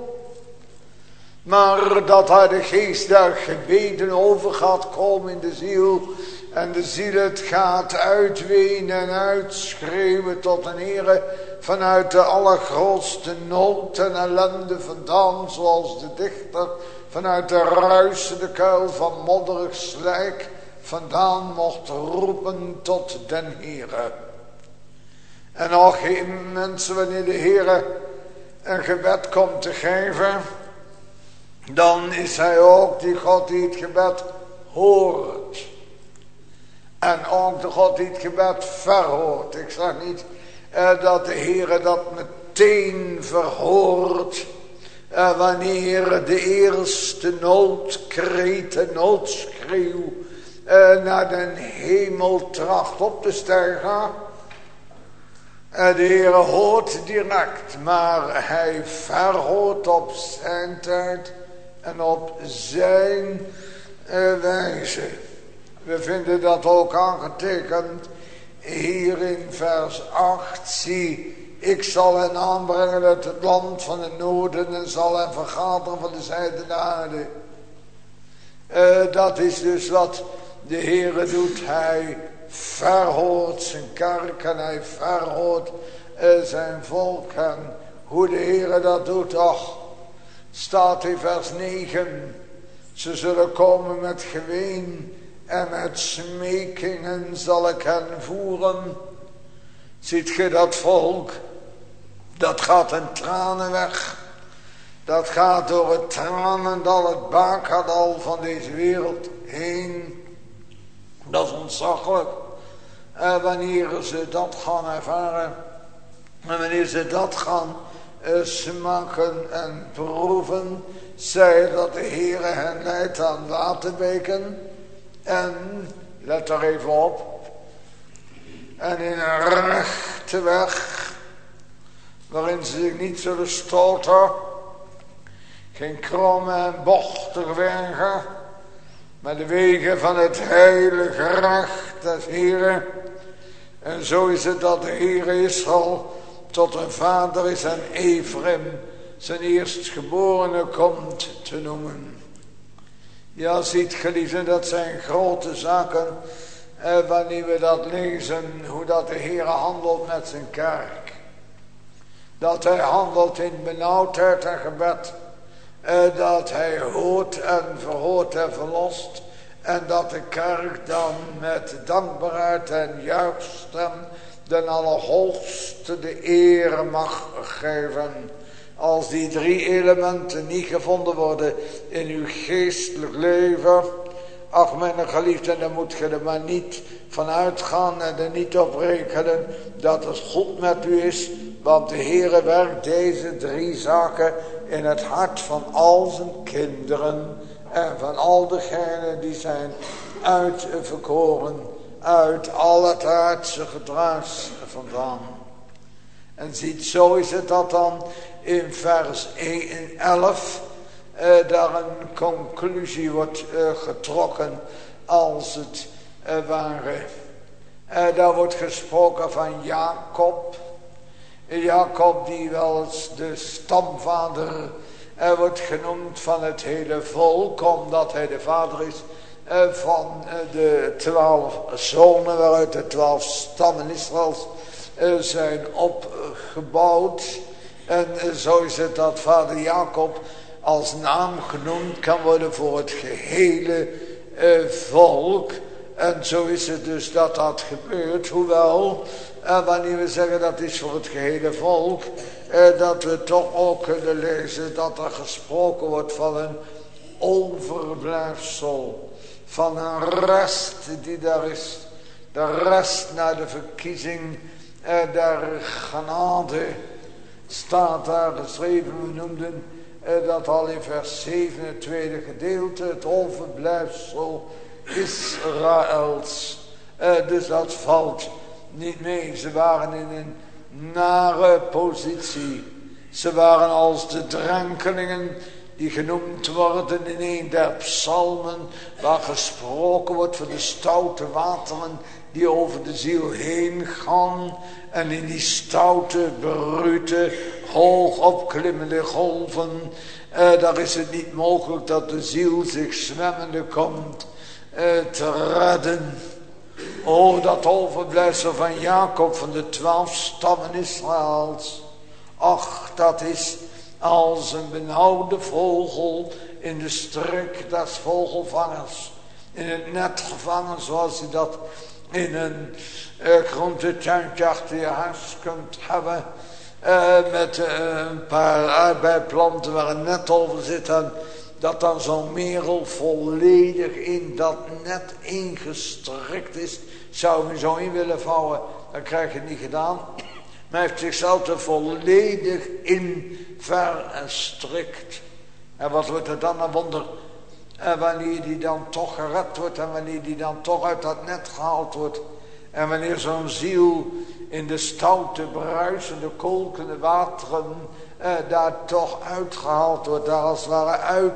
Maar dat hij de geest der gebeden over gaat komen in de ziel. En de ziel het gaat uitwenen en uitschreeuwen tot een Heere. Vanuit de allergrootste nood en ellende vandaan. Zoals de dichter vanuit de ruisende kuil van modderig slijk vandaan mocht roepen tot den Heere. En nog geen mensen, wanneer de Heere een gebed komt te geven, dan is hij ook die God die het gebed hoort. En ook de God die het gebed verhoort. Ik zeg niet dat de Heere dat meteen verhoort. Wanneer de eerste noodkreet, de noodschreeuw naar den hemel tracht op te stijgen. De Heere hoort direct, maar hij verhoort op zijn tijd en op zijn wijze. We vinden dat ook aangetekend hier in vers 8. Zie, ik zal hen aanbrengen uit het land van het noorden en zal hen vergaderen van de zijde der aarde. Dat is dus wat de Heere doet. Hij verhoort zijn kerk en hij verhoort zijn volk. En hoe de Heere dat doet, ach, staat in vers 9. Ze zullen komen met geween en met smekingen zal ik hen voeren. Ziet ge dat volk? Dat gaat in tranen weg. Dat gaat door het tranendal, het baakadal van deze wereld heen. Dat is ontzaglijk. Wanneer ze dat gaan ervaren. En wanneer ze dat gaan smaken en proeven. Zij dat de Heere hen leidt aan waterbeken. En, let er even op. En in een rechte weg. Waarin ze zich niet zullen stoten. Geen kromme en bochtige wegen. Maar de wegen van het heilige recht des Heeren. En zo is het dat de Heere Israël tot een vader is en Ephraim zijn eerstgeborene komt te noemen. Ja, ziet geliefden, dat zijn grote zaken. Wanneer we dat lezen, hoe dat de Heere handelt met zijn kerk. Dat hij handelt in benauwdheid en gebed. Dat hij hoort en verhoort en verlost. En dat de kerk dan met dankbaarheid en juichstem den Allerhoogste de eer mag geven. Als die 3 elementen niet gevonden worden in uw geestelijk leven. Ach, mijn geliefden, dan moet je er maar niet van uitgaan en er niet op rekenen dat het goed met u is. Want de Heere werkt deze 3 zaken in het hart van al zijn kinderen en van al degenen die zijn uitverkoren uit al het aardse gedrags vandaan. En ziet, zo is het dat dan in vers 11 daar een conclusie wordt getrokken als het ware. Daar wordt gesproken van Jacob. Jacob die wel eens de stamvader wordt genoemd van het hele volk, omdat hij de vader is van de 12 zonen waaruit de 12 stammen Israëls zijn opgebouwd. En zo is het dat vader Jacob als naam genoemd kan worden voor het gehele volk. En zo is het dus dat dat gebeurt. Hoewel, wanneer we zeggen dat is voor het gehele volk, dat we toch ook kunnen lezen dat er gesproken wordt van een overblijfsel. Van een rest die daar is. De rest naar de verkiezing der genade staat daar geschreven. We noemden dat al in vers 7, het tweede gedeelte, het overblijfsel Israëls. Dus dat valt niet mee. Ze waren in een nare positie. Ze waren als de drenkelingen die genoemd worden in een der psalmen, waar gesproken wordt van de stoute wateren die over de ziel heen gaan. En in die stoute, brute, hoog opklimmende golven, daar is het niet mogelijk dat de ziel zich zwemmende komt te redden. O, dat overblijfsel van Jacob, van de 12 stammen Israëls. Ach, dat is als een benauwde vogel in de strik des vogelvangers. In het net gevangen, zoals je dat in een groentetuintje achter je huis kunt hebben. Met een paar aardbeiplanten waar een net over zit. En dat dan zo'n merel volledig in dat net ingestrikt is. Zou je zo in willen vouwen, dan krijg je het niet gedaan. Maar hij heeft zichzelf er volledig in verstrikt. En wat wordt er dan een wonder? En wanneer die dan toch gered wordt. En wanneer die dan toch uit dat net gehaald wordt. En wanneer zo'n ziel in de stoute, bruisende, kolkende wateren daar toch uitgehaald wordt. Daar als het ware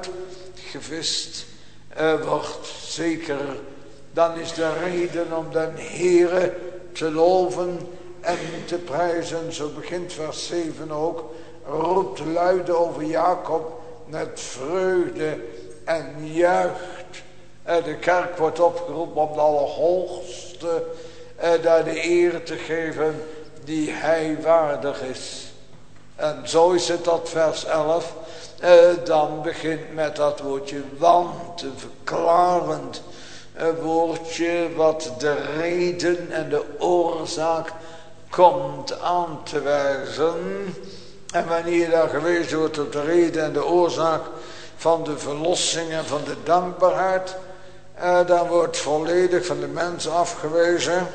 uitgevist wordt. Zeker, dan is de reden om den Heere te loven en te prijzen. Zo begint vers 7 ook. Roept luide over Jacob met vreugde en juicht. De kerk wordt opgeroepen om de Allerhoogste daar de eer te geven die hij waardig is. En zo is het dat vers 11 dan begint met dat woordje want, een verklarend woordje wat de reden en de oorzaak komt aan te wijzen. En wanneer daar gewezen wordt op de reden en de oorzaak van de verlossing en van de dankbaarheid, dan wordt volledig van de mens afgewezen.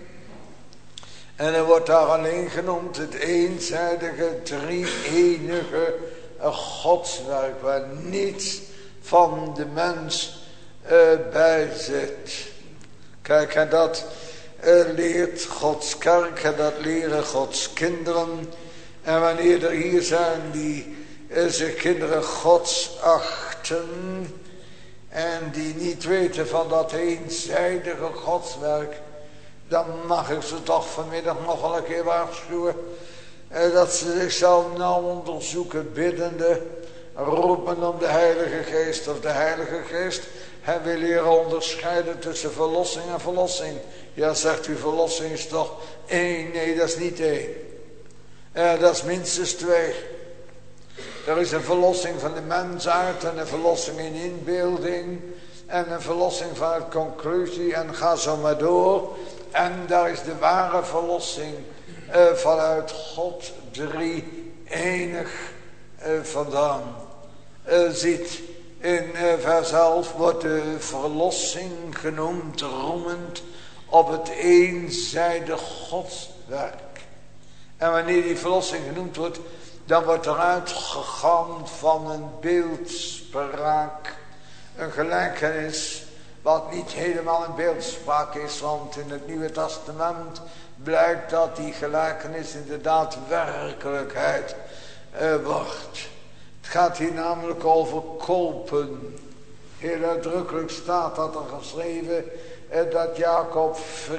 En er wordt daar alleen genoemd het eenzijdige, drie-enige godswerk, waar niets van de mens bij zit. Kijk, en dat leert Gods kerk en dat leren Gods kinderen. En wanneer er hier zijn die zich kinderen Gods achten en die niet weten van dat eenzijdige godswerk, dan mag ik ze toch vanmiddag nog wel een keer waarschuwen dat ze zichzelf nou onderzoeken, biddende, roepen om de Heilige Geest of de Heilige Geest hen wil leren onderscheiden tussen verlossing en verlossing. Ja, zegt u, verlossing is toch één? Nee, dat is niet één. Dat is minstens twee. Er is een verlossing van de mensheid en een verlossing in inbeelding en een verlossing vanuit conclusie en ga zo maar door. En daar is de ware verlossing vanuit God drie-enig vandaan. Ziet, in vers 11 wordt de verlossing genoemd, roemend op het eenzijdig godswerk. En wanneer die verlossing genoemd wordt, dan wordt er uitgegaan van een beeldspraak. Een gelijkenis, wat niet helemaal een beeldspraak is, want in het Nieuwe Testament blijkt dat die gelijkenis inderdaad werkelijkheid wordt. Het gaat hier namelijk over kopen. Heel uitdrukkelijk staat dat er geschreven dat Jacob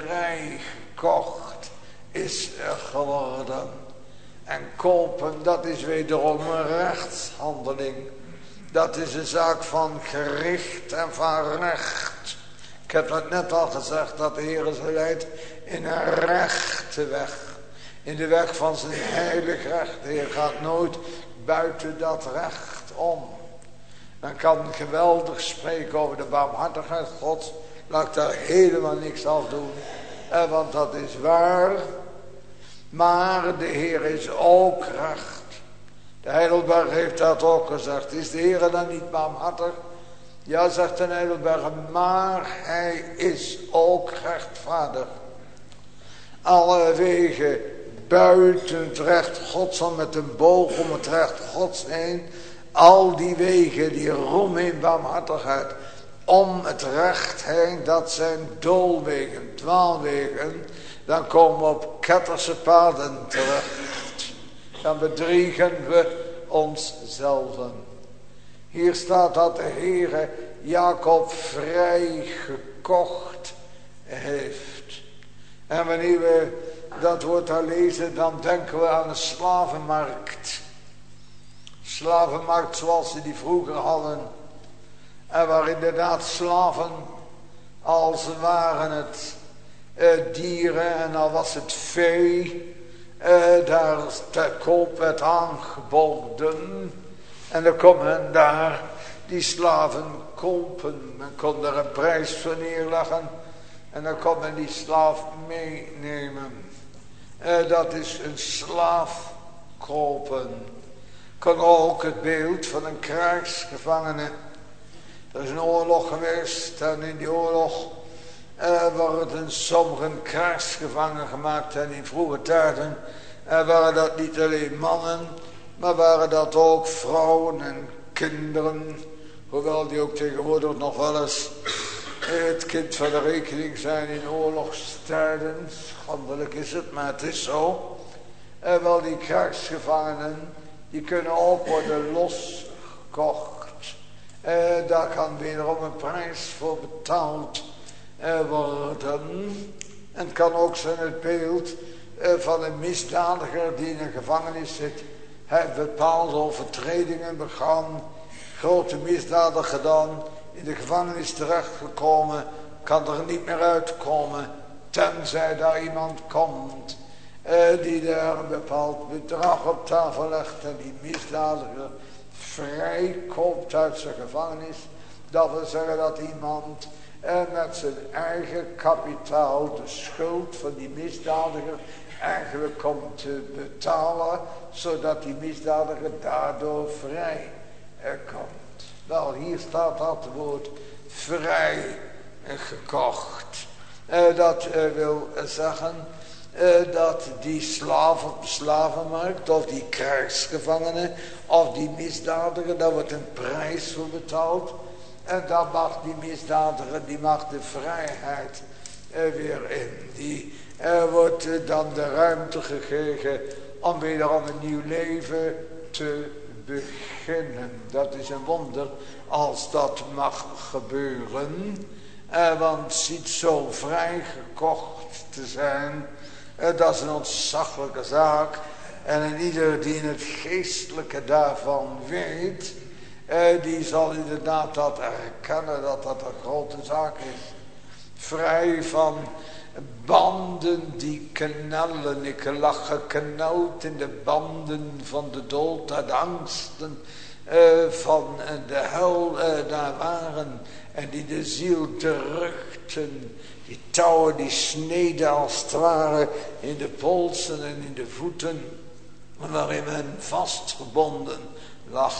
vrijgekocht is geworden. En kopen, dat is wederom een rechtshandeling. Dat is een zaak van gericht en van recht. Ik heb dat net al gezegd, dat de Heer ze leidt in een rechte weg. In de weg van zijn heilig recht. De Heer gaat nooit buiten dat recht om. Men kan geweldig spreken over de barmhartigheid Gods. Laat ik daar helemaal niks aan doen. Want dat is waar. Maar de Heer is ook recht. De Heidelberg heeft dat ook gezegd. Is de Heer dan niet barmhartig? Ja, zegt de Heidelberg, maar hij is ook rechtvaardig. Alle wegen buiten het recht Gods, al met een boog om het recht Gods heen. Al die wegen die roemen in barmhartigheid om het recht heen, dat zijn doolwegen, dwaalwegen. Dan komen we op ketterse paden terecht. Dan bedriegen we onszelf. Hier staat dat de Heere Jacob vrijgekocht heeft. En wanneer we dat woord daar lezen, dan denken we aan een slavenmarkt. Slavenmarkt zoals ze die vroeger hadden. En waar inderdaad slaven, als waren het dieren en al was het vee, daar ter koop werd aangeboden. En dan kon men daar die slaven kopen. Men kon daar een prijs voor neerleggen. En dan kon men die slaaf meenemen. Dat is een slaaf kopen. Kan ook het beeld van een krijgsgevangene. Er is een oorlog geweest en in die oorlog worden sommigen krijgsgevangen gemaakt. En in vroege tijden waren dat niet alleen mannen, maar waren dat ook vrouwen en kinderen. Hoewel die ook tegenwoordig nog wel eens het kind van de rekening zijn in oorlogstijden. Schandelijk is het, maar het is zo. Wel die krijgsgevangenen, die kunnen ook worden losgekocht. Daar kan wederom een prijs voor betaald worden. En het kan ook zijn het beeld van een misdadiger die in een gevangenis zit. Hij heeft bepaalde overtredingen begaan, grote misdaden gedaan, in de gevangenis terechtgekomen, kan er niet meer uitkomen, tenzij daar iemand komt die daar een bepaald bedrag op tafel legt en die misdadiger vrijkoopt uit zijn gevangenis. Dat wil zeggen dat iemand met zijn eigen kapitaal de schuld van die misdadiger eigenlijk komt te betalen, zodat die misdadiger daardoor vrij komt. Wel, hier staat dat woord vrij gekocht. Dat wil zeggen dat die slaaf op de slavenmarkt, of die krijgsgevangene, of die misdadiger, daar wordt een prijs voor betaald. En dan mag die misdadiger, die mag de vrijheid weer in. Die wordt dan de ruimte gegeven om wederom een nieuw leven te beginnen. Dat is een wonder als dat mag gebeuren. Want ziet zo vrijgekocht te zijn, dat is een ontzaglijke zaak. En ieder die in het geestelijke daarvan weet, die zal inderdaad dat erkennen dat dat een grote zaak is. Vrij van banden die knellen. Ik lag gekneld in de banden van de dood, de angsten van de hel daar waren. En die de ziel drukten. Die touwen die sneden als het ware in de polsen en in de voeten. Waarin men vastgebonden lag.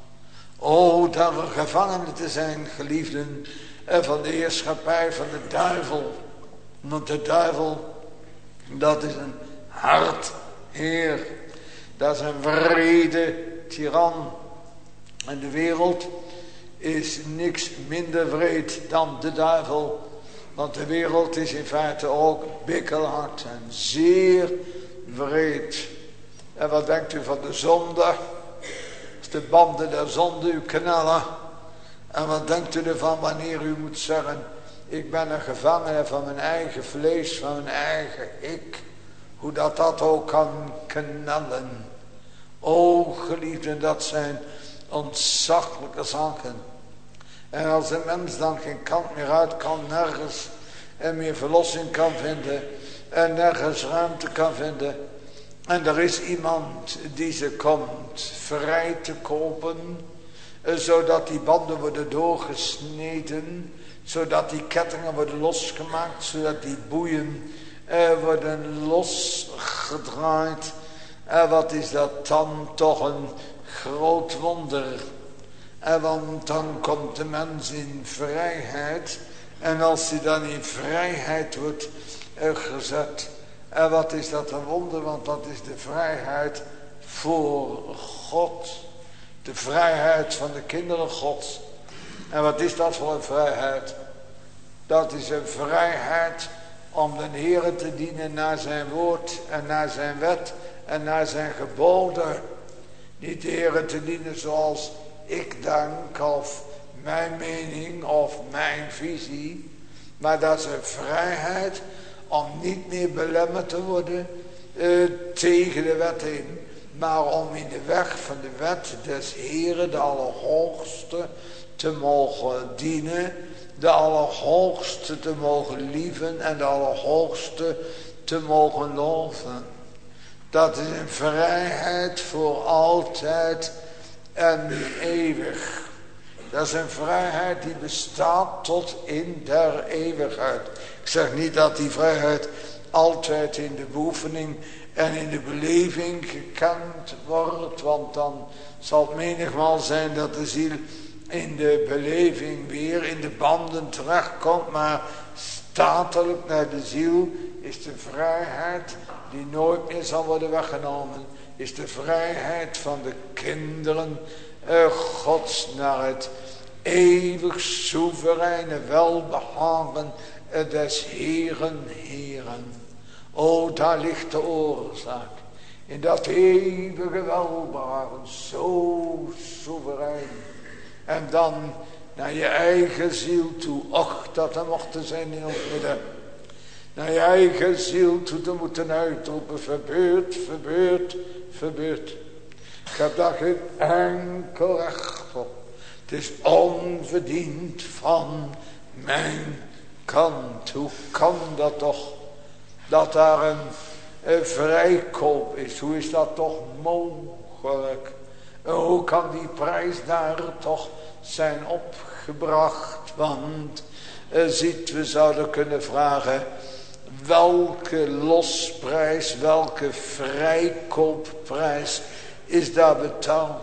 O, daar we gevangenen te zijn, geliefden, van de heerschappij van de duivel. Want de duivel, dat is een Heer, dat is een wrede tiran. En de wereld is niks minder wreed dan de duivel. Want de wereld is in feite ook bikkelhard en zeer wreed. En wat denkt u van de zonde? Als de banden der zonde u knellen. En wat denkt u ervan wanneer u moet zeggen: ik ben een gevangene van mijn eigen vlees, van mijn eigen ik. Hoe dat ook kan knellen. O geliefden, dat zijn ontzaglijke zaken. En als een mens dan geen kant meer uit kan, nergens en meer verlossing kan vinden en nergens ruimte kan vinden, en er is iemand die ze komt vrij te kopen, zodat die banden worden doorgesneden, zodat die kettingen worden losgemaakt, zodat die boeien worden losgedraaid. En wat is dat dan toch een groot wonder. Want dan komt de mens in vrijheid. En als hij dan in vrijheid wordt gezet. En wat is dat een wonder, want dat is de vrijheid voor God. De vrijheid van de kinderen Gods. En wat is dat voor een vrijheid? Dat is een vrijheid om de Heere te dienen naar zijn woord en naar zijn wet en naar zijn geboden. Niet de Heere te dienen zoals ik denk of mijn mening of mijn visie. Maar dat is een vrijheid om niet meer belemmerd te worden tegen de wet in. Maar om in de weg van de wet des Heere, de Allerhoogste, te mogen dienen. De Allerhoogste te mogen lieven en de Allerhoogste te mogen loven. Dat is een vrijheid voor altijd en eeuwig. Dat is een vrijheid die bestaat tot in der eeuwigheid. Ik zeg niet dat die vrijheid altijd in de beoefening en in de beleving gekend wordt. Want dan zal het menigmaal zijn dat de ziel in de beleving weer in de banden terechtkomt. Maar statelijk naar de ziel is de vrijheid die nooit meer zal worden weggenomen. Is de vrijheid van de kinderen Gods naar het eeuwig soevereine welbehagen des Heeren Heeren. O, daar ligt de oorzaak. In dat eeuwige welbehagen, zo soeverein. En dan naar je eigen ziel toe. Och, dat er mocht te zijn in ons midden. Naar je eigen ziel toe te moeten uitroepen. Verbeurd, verbeurd, verbeurd. Ik heb daar geen enkel recht op. Het is onverdiend van mijn kant. Hoe kan dat toch? Dat daar een vrijkoop is. Hoe is dat toch mogelijk? Hoe kan die prijs daar toch zijn opgebracht? Want ziet, we zouden kunnen vragen: welke losprijs, welke vrijkoopprijs is daar betaald?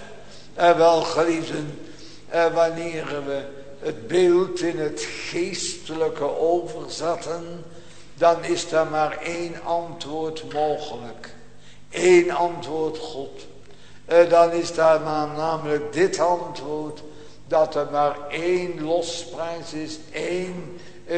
En wel, geliefden, wanneer we het beeld in het geestelijke overzetten, dan is er maar één antwoord mogelijk. Eén antwoord God. Dan is daar maar namelijk dit antwoord: dat er maar één losprijs is, één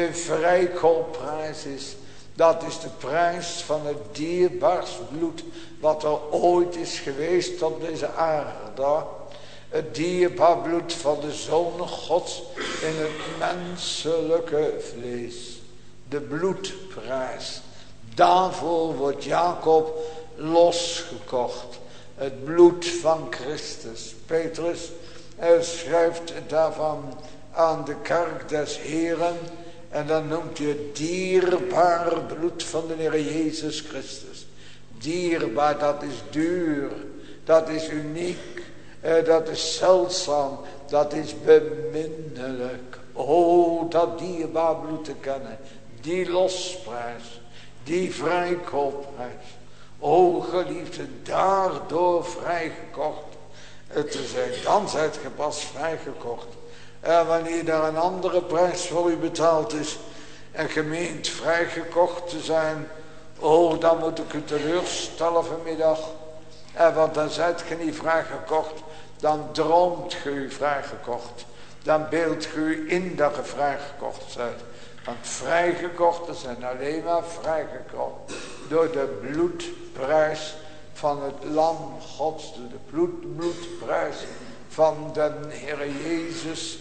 vrijkoopprijs is. Dat is de prijs van het dierbaarst bloed wat er ooit is geweest op deze aarde. Het dierbaar bloed van de Zoon Gods in het menselijke vlees. De bloedprijs. Daarvoor wordt Jacob losgekocht. Het bloed van Christus. Petrus schrijft daarvan aan de kerk des Heeren. En dan noemt hij het dierbare bloed van de Heer Jezus Christus. Dierbaar, dat is duur. Dat is uniek. Dat is zeldzaam. Dat is beminnelijk. O, dat dierbaar bloed te kennen. Die losprijs. Die vrijkoopprijs. O geliefden, daardoor vrijgekocht te zijn. Dan zijt ge pas vrijgekocht. En wanneer daar een andere prijs voor u betaald is en gemeend vrijgekocht te zijn, Oh, dan moet ik u teleurstellen vanmiddag. Want dan zijt je niet vrijgekocht. Dan droomt je u vrijgekocht. Dan beeldt je u in dat je vrijgekocht bent. Want vrijgekochten zijn alleen maar vrijgekocht. Door de bloedprijs van het lam Gods. Door de bloedprijs van de Heer Jezus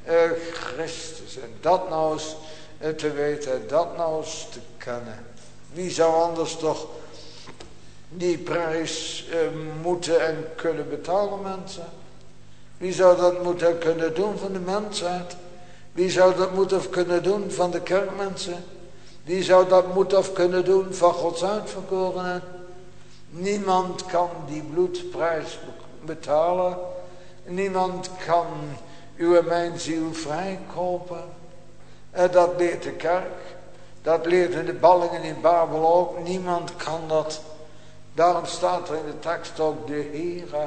Christus. En dat nou eens te weten. Dat nou eens te kennen. Wie zou anders toch die prijs moeten en kunnen betalen, mensen? Wie zou dat moeten kunnen doen van de mensheid? Wie zou dat moeten of kunnen doen van de kerkmensen? Wie zou dat moeten of kunnen doen van Gods uitverkorenen? Niemand kan die bloedprijs betalen. Niemand kan uw en mijn ziel vrijkopen. Dat leert de kerk. Dat leerden de ballingen in Babel ook. Niemand kan dat. Daarom staat er in de tekst ook de Heere.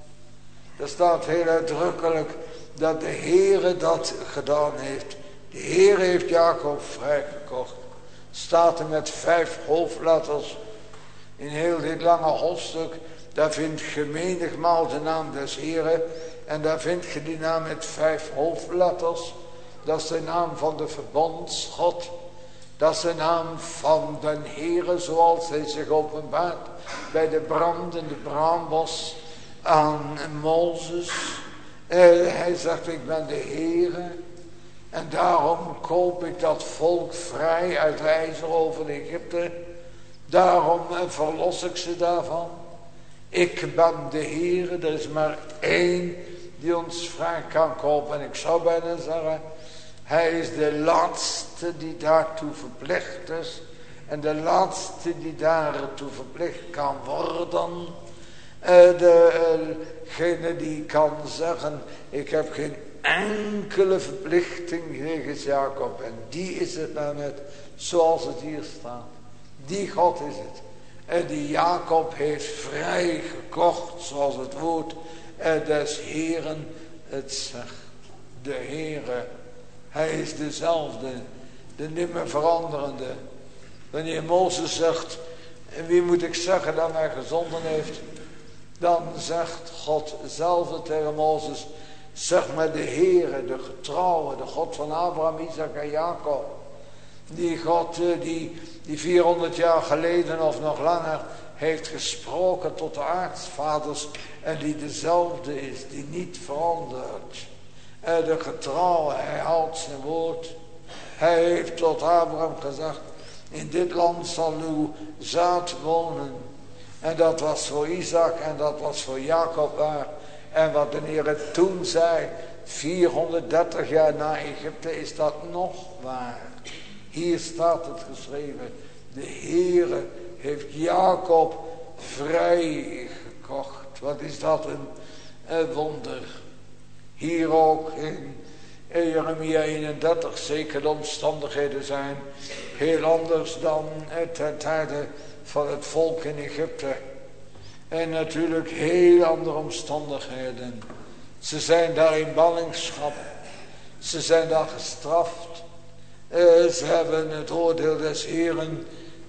Er staat heel uitdrukkelijk dat de Heere dat gedaan heeft. De Heere heeft Jacob vrijgekocht. Staat er met 5 hoofdletters. In heel dit lange hoofdstuk. Daar vind je menigmaal de naam des Heere. En daar vind je die naam met 5 hoofdletters. Dat is de naam van de verbondsgod. Dat is de naam van de Heere zoals hij zich openbaart bij de brandende braambos aan Mozes. Hij zegt, ik ben de Heere. En daarom koop ik dat volk vrij uit ijzer over Egypte. Daarom verlos ik ze daarvan. Ik ben de Heere. Er is maar één die ons vrij kan kopen. En ik zou bijna zeggen, hij is de laatste die daartoe verplicht is. En de laatste die daartoe verplicht kan worden. Degene die kan zeggen, ik heb geen enkele verplichting jegens Jacob. En die is het nou net zoals het hier staat. Die God is het. En die Jacob heeft vrijgekocht zoals het woord des Heeren het zegt. De Heere. Hij is dezelfde, de nimmer veranderende. Wanneer Mozes zegt, en wie moet ik zeggen dat mij gezonden heeft? Dan zegt God zelf tegen Mozes, zeg maar de Heere, de getrouwe, de God van Abraham, Isaac en Jacob. Die God die 400 jaar geleden of nog langer heeft gesproken tot de aartsvaders. En die dezelfde is, die niet verandert. De getrouwe, hij houdt zijn woord. Hij heeft tot Abraham gezegd, in dit land zal uw zaad wonen. En dat was voor Isaac en dat was voor Jacob waar. En wat de Heer toen zei, 430 jaar na Egypte is dat nog waar. Hier staat het geschreven, de Heere heeft Jacob vrijgekocht. Wat is dat een wonder. Hier ook in Jeremia 31, zeker de omstandigheden zijn heel anders dan ten tijde van het volk in Egypte. En natuurlijk heel andere omstandigheden. Ze zijn daar in ballingschap. Ze zijn daar gestraft. Ze hebben het oordeel des Heeren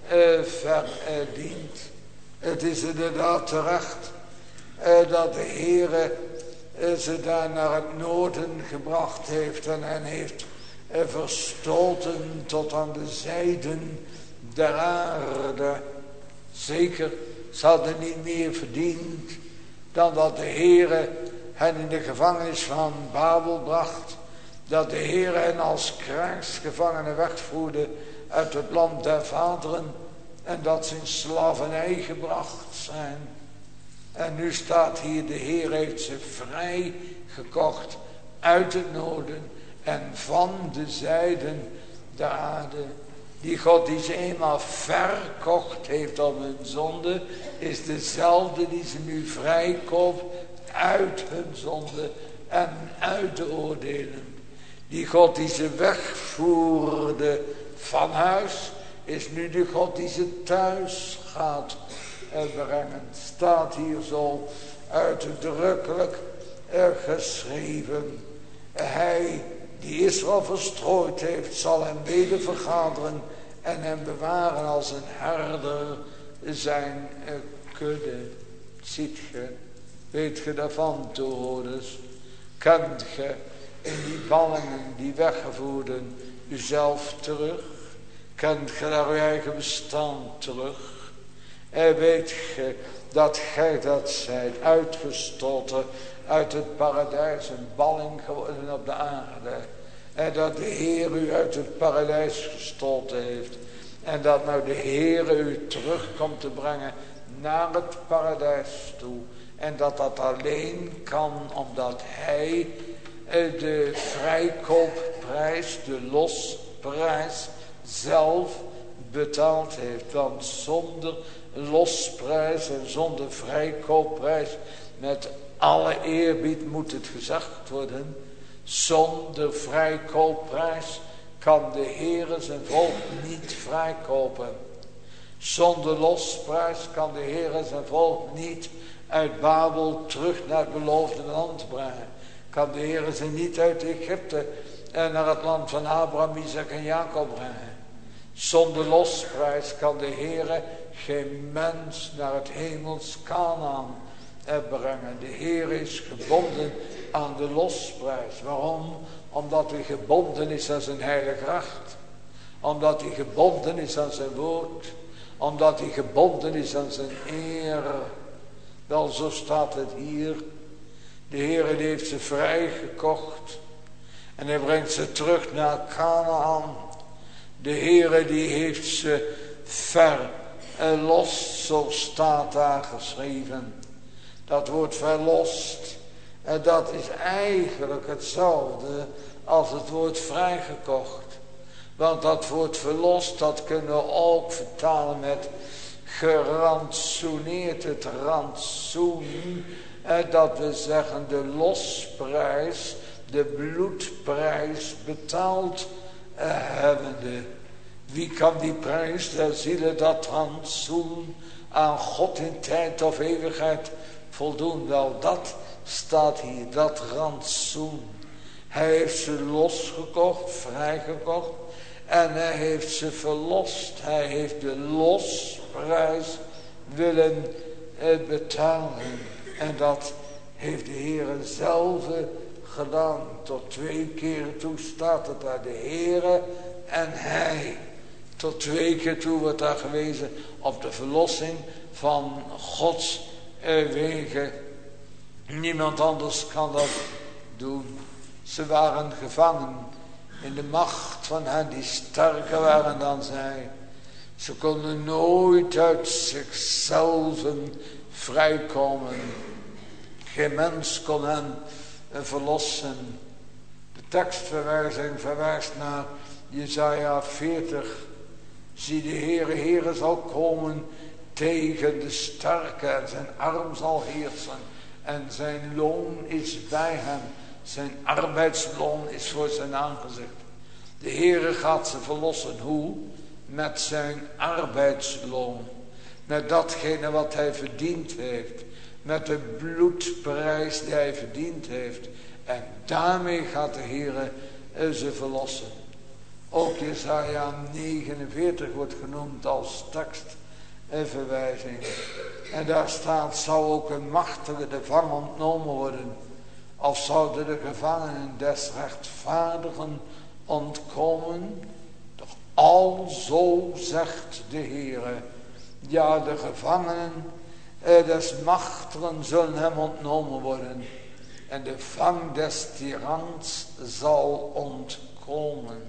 verdiend. Het is inderdaad terecht dat de Heere ze daar naar het noorden gebracht heeft en hen heeft verstoten tot aan de zijden der aarde. Zeker, ze hadden niet meer verdiend dan dat de Heere hen in de gevangenis van Babel bracht. Dat de Heere hen als krijgsgevangenen wegvoerde uit het land der vaderen. En dat ze in slavernij gebracht zijn. En nu staat hier, de Heer heeft ze vrij gekocht uit het noorden en van de zijden der aarde. Die God die ze eenmaal verkocht heeft op hun zonde, is dezelfde die ze nu vrijkoopt uit hun zonde en uit de oordelen. Die God die ze wegvoerde van huis, is nu de God die ze thuis gaat brengen. Staat hier zo uitdrukkelijk geschreven. Hij die Israël verstrooid heeft, zal hem weder vergaderen en hem bewaren als een herder zijn kudde. Ziet ge, weet ge daarvan, toehoorders? Kent ge in die ballingen die weggevoerden uzelf terug? Kent ge daar uw eigen bestaan terug? En weet ge dat gij dat zijt, uitgestoten uit het paradijs, een balling geworden op de aarde. En dat de Heer u uit het paradijs gestoten heeft. En dat nou de Heer u terug komt te brengen naar het paradijs toe. En dat dat alleen kan omdat hij de vrijkoopprijs, de losprijs zelf betaald heeft. Want zonder losprijs en zonder vrijkoopprijs, met alle eerbied moet het gezegd worden, zonder vrijkoopprijs kan de Heere zijn volk niet vrijkopen. Zonder losprijs kan de Heere zijn volk niet uit Babel terug naar het beloofde land brengen. Kan de Heere ze niet uit Egypte en naar het land van Abraham, Isaac en Jacob brengen. Zonder losprijs kan de Heere geen mens naar het hemels Kanaan brengen. De Heere is gebonden aan de losprijs. Waarom? Omdat hij gebonden is aan zijn heilige recht. Omdat hij gebonden is aan zijn woord. Omdat hij gebonden is aan zijn eer. Wel, zo staat het hier. De Heere heeft ze vrijgekocht. En hij brengt ze terug naar Kanaan. De Heere die heeft ze verlost. Zo staat daar geschreven. Dat woord verlost. En dat is eigenlijk hetzelfde als het woord vrijgekocht. Want dat woord verlost, dat kunnen we ook vertalen met gerantsoeneerd. Het rantsoen, dat we zeggen de losprijs, de bloedprijs betaald hebbende. Wie kan die prijs der zielen, dat rantsoen, aan God in tijd of eeuwigheid voldoen? Wel, dat staat hier, dat rantsoen. Hij heeft ze losgekocht, vrijgekocht. En hij heeft ze verlost. Hij heeft de losprijs willen betalen. En dat heeft de Heere zelf gedaan. Tot 2 keer toe staat het daar, de Heere en hij. Tot 2 keer toe wordt daar gewezen op de verlossing van Gods wegen. Niemand anders kan dat doen. Ze waren gevangen in de macht van hen die sterker waren dan zij. Ze konden nooit uit zichzelf vrijkomen. Geen mens kon hen verlossen. De tekstverwijzing verwijst naar Jesaja 40. Zie, de Heere zal komen tegen de sterke en zijn arm zal heersen. En zijn loon is bij hem. Zijn arbeidsloon is voor zijn aangezicht. De Heere gaat ze verlossen. Hoe? Met zijn arbeidsloon. Met datgene wat hij verdiend heeft. Met de bloedprijs die hij verdiend heeft. En daarmee gaat de Heere ze verlossen. Ook Jesaja 49 wordt genoemd als tekstverwijzing. En daar staat, zou ook een machtige de vang ontnomen worden. Of zouden de gevangenen des rechtvaardigen ontkomen? Doch alzo zegt de Heere. Ja, de gevangenen des machtigen zullen hem ontnomen worden. En de vang des tirans zal ontkomen.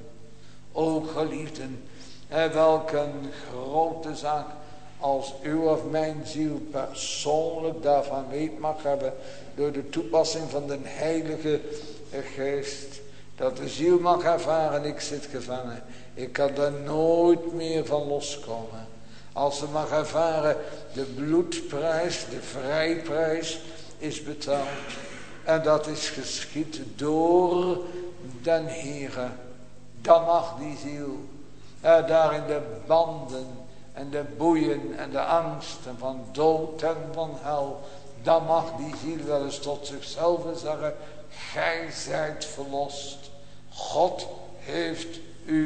O geliefden, welk een grote zaak als uw of mijn ziel persoonlijk daarvan weet mag hebben door de toepassing van de Heilige Geest. Dat de ziel mag ervaren, ik zit gevangen. Ik kan daar nooit meer van loskomen. Als ze mag ervaren, de bloedprijs, de vrijprijs is betaald. En dat is geschied door den Heere. Dan mag die ziel daar in de banden en de boeien en de angsten van dood en van hel. Dan mag die ziel wel eens tot zichzelf zeggen, gij zijt verlost. God heeft u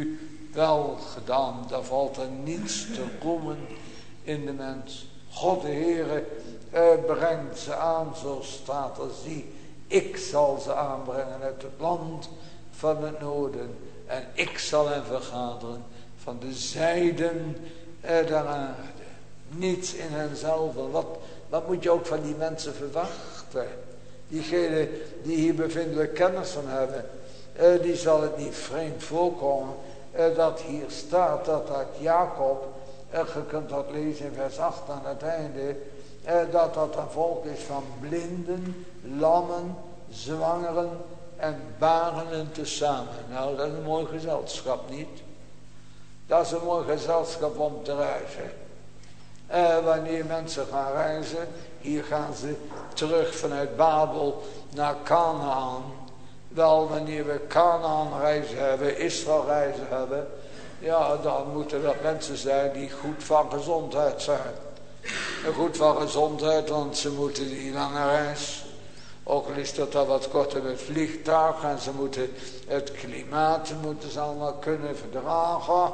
wel gedaan. Daar valt er niets te roemen in de mens. God de Heere brengt ze aan, zo staat er, zie, ik zal ze aanbrengen uit het land van het noorden. En ik zal hen vergaderen van de zijden der aarde. Niets in henzelf. Wat moet je ook van die mensen verwachten? Diegenen die hier bevindelijk kennis van hebben, die zal het niet vreemd voorkomen dat hier staat dat Jacob, je kunt dat lezen in vers 8 aan het einde, dat een volk is van blinden, lammen, zwangeren en barenden tezamen. Nou, dat is een mooi gezelschap, niet? Dat is een mooi gezelschap om te reizen. Wanneer mensen gaan reizen, hier gaan ze terug vanuit Babel naar Kanaan. Wel, wanneer we Kanaan reizen hebben, Israël reizen hebben, ja, dan moeten dat mensen zijn die goed van gezondheid zijn. En goed van gezondheid, want ze moeten die lange reis, ook al is dat wat korter met vliegtuig, en ze moeten het klimaat moeten ze allemaal kunnen verdragen.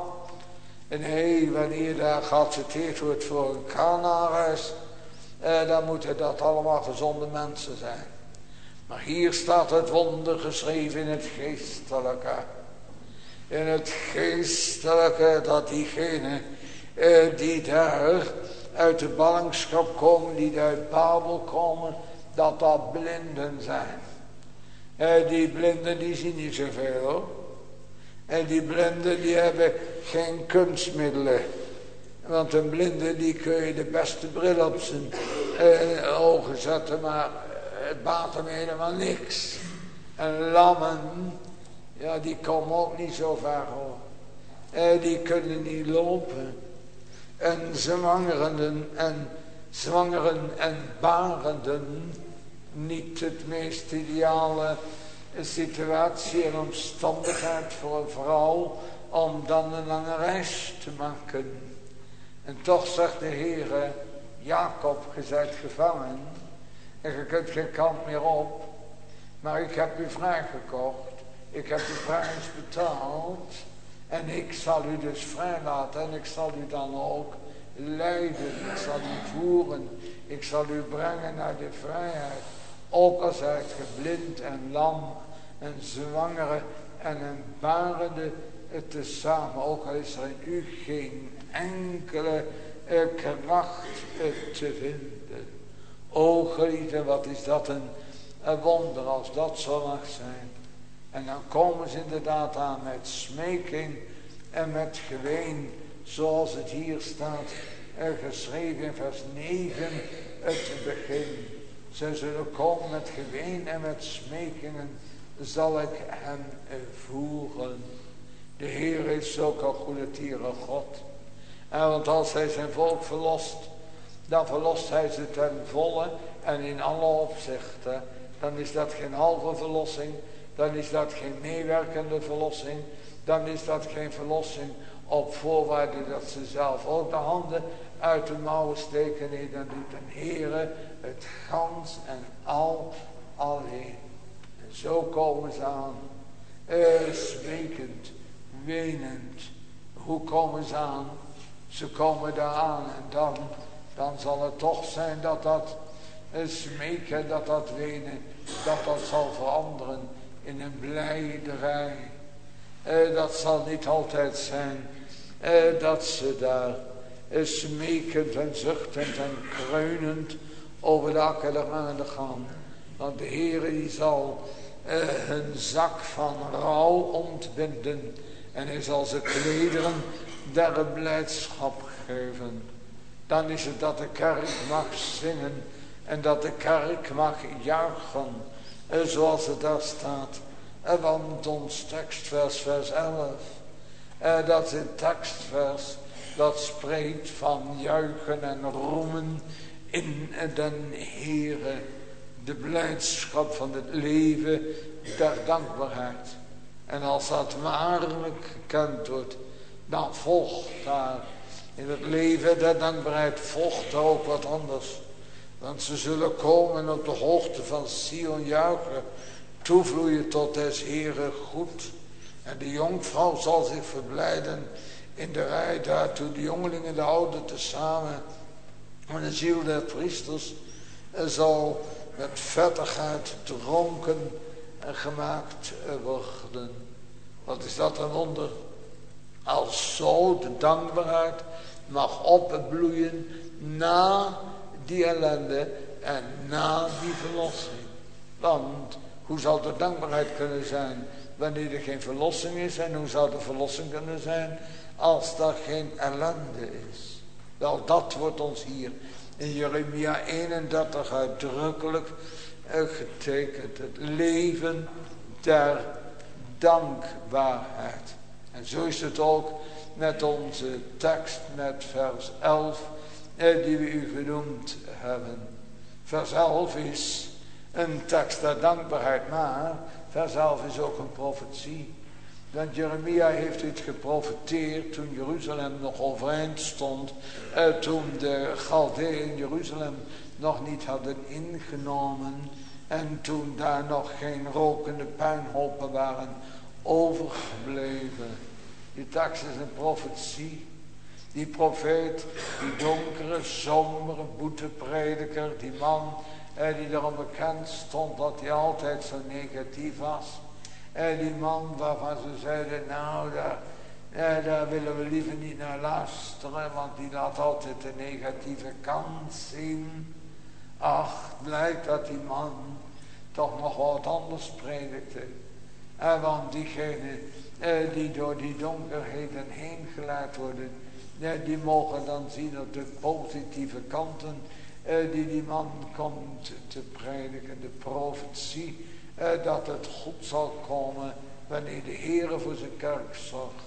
En wanneer daar geaccepteerd wordt voor een Kanaanreis, dan moeten dat allemaal gezonde mensen zijn. Maar hier staat het wonder geschreven in het geestelijke. In het geestelijke, dat diegenen die daar uit de ballingschap komen, die uit Babel komen, dat blinden zijn. Die blinden die zien niet zoveel, hoor. En die blinden die hebben geen kunstmiddelen. Want een blinde die kun je de beste bril op zijn ogen zetten, maar het baat hem helemaal niks. En lammen, ja, die komen ook niet zo ver, hoor. Die kunnen niet lopen. En zwangeren en barenden, niet het meest ideale situatie en omstandigheid voor een vrouw om dan een lange reis te maken. En toch zegt de Heere, Jacob, je bent gevangen en je kunt geen kant meer op, maar ik heb u vrijgekocht, ik heb de prijs betaald en ik zal u dus vrijlaten en ik zal u dan ook leiden, ik zal u voeren, ik zal u brengen naar de vrijheid. Ook al zijt ge blind en lam en zwangere en een barende tezamen. Ook al is er in u geen enkele kracht te vinden. O geliefden, wat is dat een wonder als dat zo mag zijn. En dan komen ze inderdaad aan met smeking en met geween. Zoals het hier staat geschreven in vers 9 het begin. Zij zullen komen met geween en met smekingen, zal ik hen voeren. De Heer is zulke goede tieren God. En want als hij zijn volk verlost, dan verlost hij ze ten volle en in alle opzichten. Dan is dat geen halve verlossing, dan is dat geen meewerkende verlossing, dan is dat geen verlossing op voorwaarde dat ze zelf ook de handen uit de mouwen steken. Nee, dan doet de Heere het gans en al alleen. En zo komen ze aan, smekend, wenend. Hoe komen ze aan? Ze komen daar aan en dan zal het toch zijn dat smeken, dat wenen, dat zal veranderen in een blijderij. Dat zal niet altijd zijn dat ze daar smekend en zuchtend en kreunend over de akker aan de gaan. Want de Heere die zal hun zak van rouw ontbinden en hij zal ze klederen der blijdschap geven. Dan is het dat de kerk mag zingen en dat de kerk mag juichen, zoals het daar staat. Want ons tekstvers, vers 11, dat is een tekstvers dat spreekt van juichen en roemen in den Heere. De blijdschap van het leven der dankbaarheid. En als dat waarlijk gekend wordt, dan volgt daar in het leven der dankbaarheid volgt er ook wat anders. Want ze zullen komen op de hoogte van Sion juichen, toevloeien tot des Heere goed. En de jonkvrouw zal zich verblijden in de rij daartoe. De jongelingen en de ouden tezamen. En de ziel der priesters zal met vettigheid dronken en gemaakt worden. Wat is dat een wonder? Als zo de dankbaarheid mag opbloeien na die ellende en na die verlossing. Want hoe zou er dankbaarheid kunnen zijn wanneer er geen verlossing is? En hoe zou de verlossing kunnen zijn als er geen ellende is? Wel, dat wordt ons hier in Jeremia 31 uitdrukkelijk getekend. Het leven der dankbaarheid. En zo is het ook met onze tekst, met vers 11, die we u genoemd hebben. Vers 11 is een tekst der dankbaarheid, maar vers 11 is ook een profetie. Want Jeremia heeft dit geprofeteerd toen Jeruzalem nog overeind stond. Toen de Galdeën Jeruzalem nog niet hadden ingenomen. En toen daar nog geen rokende puinhopen waren overgebleven. Die tekst is een profetie. Die profeet, die donkere, sombere boeteprediker, die man die erom bekend stond dat hij altijd zo negatief was. Die man waarvan ze zeiden, nou daar willen we liever niet naar luisteren, want die laat altijd de negatieve kant zien. Ach, blijkt dat die man toch nog wat anders predikte. Want diegenen die door die donkerheden heen geleid worden, die mogen dan zien op de positieve kanten die man komt te prediken. De profetie dat het goed zal komen wanneer de Heere voor zijn kerk zorgt.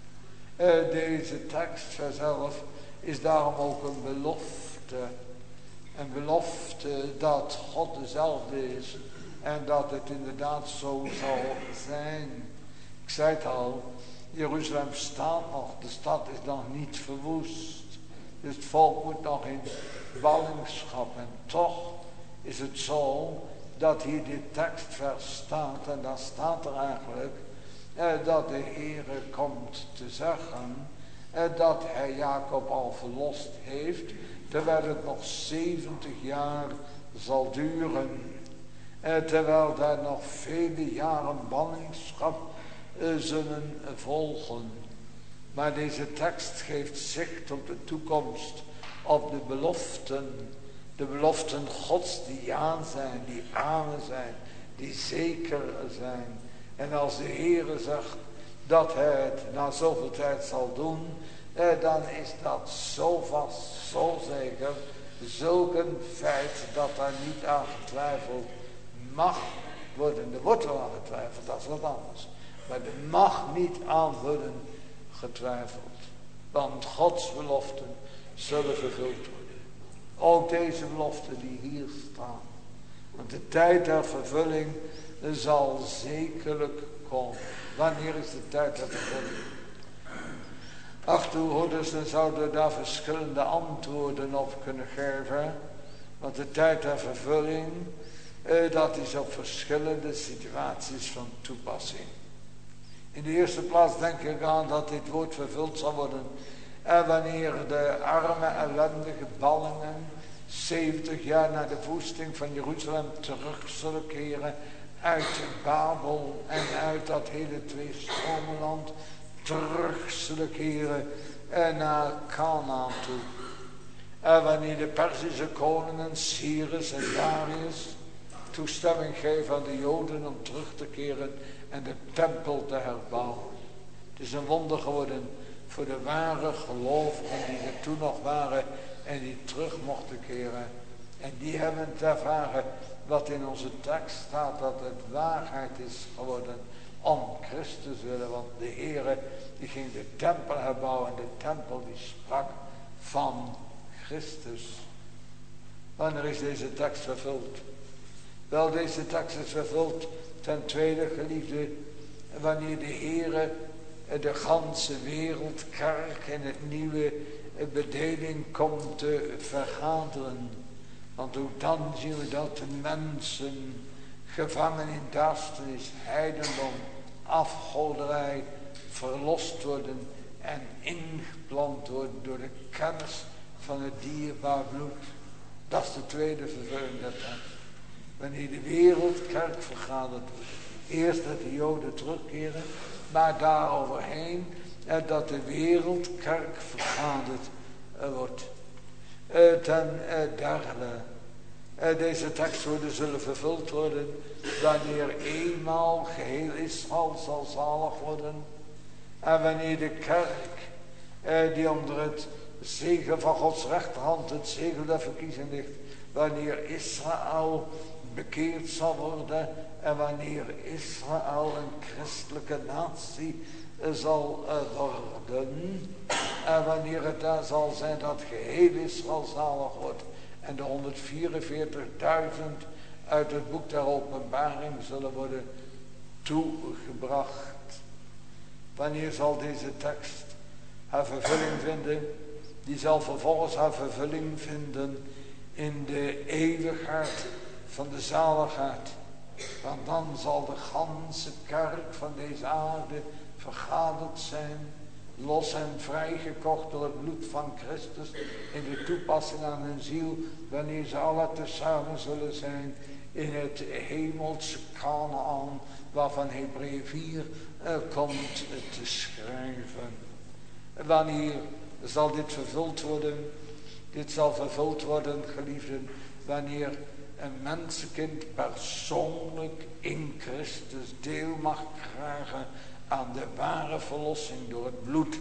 Deze tekst, vers 11, is daarom ook een belofte. Een belofte dat God dezelfde is en dat het inderdaad zo zal zijn. Ik zei het al, Jeruzalem staat nog, de stad is nog niet verwoest. Dus het volk moet nog in ballingschap. En toch is het zo dat hier dit tekstvers staat. En dan staat er eigenlijk dat de Heere komt te zeggen dat hij Jacob al verlost heeft. Terwijl het nog 70 jaar zal duren. Terwijl daar nog vele jaren ballingschap zullen volgen. Maar deze tekst geeft zicht op de toekomst, op de beloften. De beloften Gods die ja zijn, die amen zijn, die zeker zijn. En als de Heere zegt dat hij het na zoveel tijd zal doen, dan is dat zo vast, zo zeker, zulk een feit dat daar niet aan getwijfeld mag worden. Er wordt wel aan getwijfeld, dat is wat anders. Maar er mag niet aan worden getwijfeld. Want Gods beloften zullen vervuld worden. Ook deze beloften die hier staan. Want de tijd der vervulling zal zekerlijk komen. Wanneer is de tijd der vervulling? Achterhoorders, dan zouden daar verschillende antwoorden op kunnen geven. Want de tijd der vervulling, dat is op verschillende situaties van toepassing. In de eerste plaats denk ik aan dat dit woord vervuld zal worden. En wanneer de arme, ellendige ballingen 70 jaar na de verwoesting van Jeruzalem terug zullen keren uit Babel en uit dat hele tweestromenland terug zullen keren naar Kanaan toe. En wanneer de Perzische koningen Cyrus en Darius toestemming geven aan de Joden om terug te keren en de tempel te herbouwen. Het is een wonder geworden voor de ware gelovigen die er toen nog waren en die terug mochten keren. En die hebben het ervaren wat in onze tekst staat, dat het waarheid is geworden om Christus willen. Want de Heere die ging de tempel herbouwen en de tempel die sprak van Christus. Wanneer is deze tekst vervuld? Wel, deze tekst is vervuld ten tweede, geliefde, wanneer de Heere de ganse wereldkerk in het nieuwe bedeling komt te vergaderen. Want ook dan zien we dat de mensen gevangen in duisternis, heidendom, afgoderij verlost worden en ingeplant worden door de kennis van het dierbaar bloed. Dat is de tweede vervulling der tekst. Wanneer de wereldkerk vergaderd wordt. Eerst dat de Joden terugkeren, maar daaroverheen dat de wereldkerk vergaderd wordt. Ten derde, deze tekstwoorden zullen vervuld worden wanneer eenmaal geheel Israël zal zalig worden. En wanneer de kerk die onder het zegel van Gods rechterhand, het zegel der verkiezing ligt, wanneer Israël bekeerd zal worden en wanneer Israël een christelijke natie zal worden en wanneer het daar zal zijn dat geheel Israël zalig wordt en de 144.000 uit het boek der openbaring zullen worden toegebracht. Wanneer zal deze tekst haar vervulling vinden? Die zal vervolgens haar vervulling vinden in de eeuwigheid van de zaligheid. Want dan zal de ganse kerk van deze aarde vergaderd zijn, los en vrijgekocht door het bloed van Christus in de toepassing aan hun ziel, wanneer ze alle tezamen zullen zijn in het hemelse Kanaan, waarvan Hebreeën 4 komt te schrijven. Wanneer zal dit vervuld worden? Dit zal vervuld worden, geliefden, wanneer een mensenkind persoonlijk in Christus deel mag krijgen aan de ware verlossing door het bloed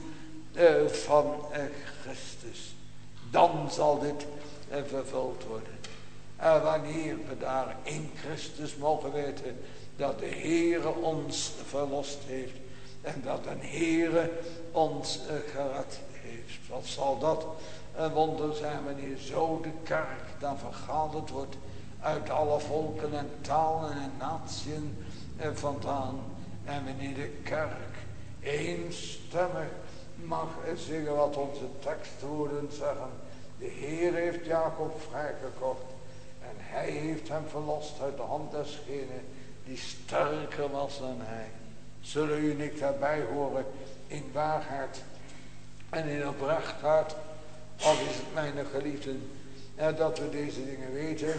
van Christus. Dan zal dit vervuld worden. En wanneer we daar in Christus mogen weten dat de Heere ons verlost heeft en dat een Heere ons gered heeft. Wat zal dat een wonder zijn wanneer zo de kerk dan vergaderd wordt uit alle volken en talen en natieën vandaan. En wanneer de kerk eenstemmig mag zeggen wat onze tekstwoorden zeggen. De Heer heeft Jacob vrijgekocht en hij heeft hem verlost uit de hand desgene die sterker was dan hij. Zullen u niet daarbij horen in waarheid en in oprechtheid? Of is het, mijn geliefden, dat we deze dingen weten,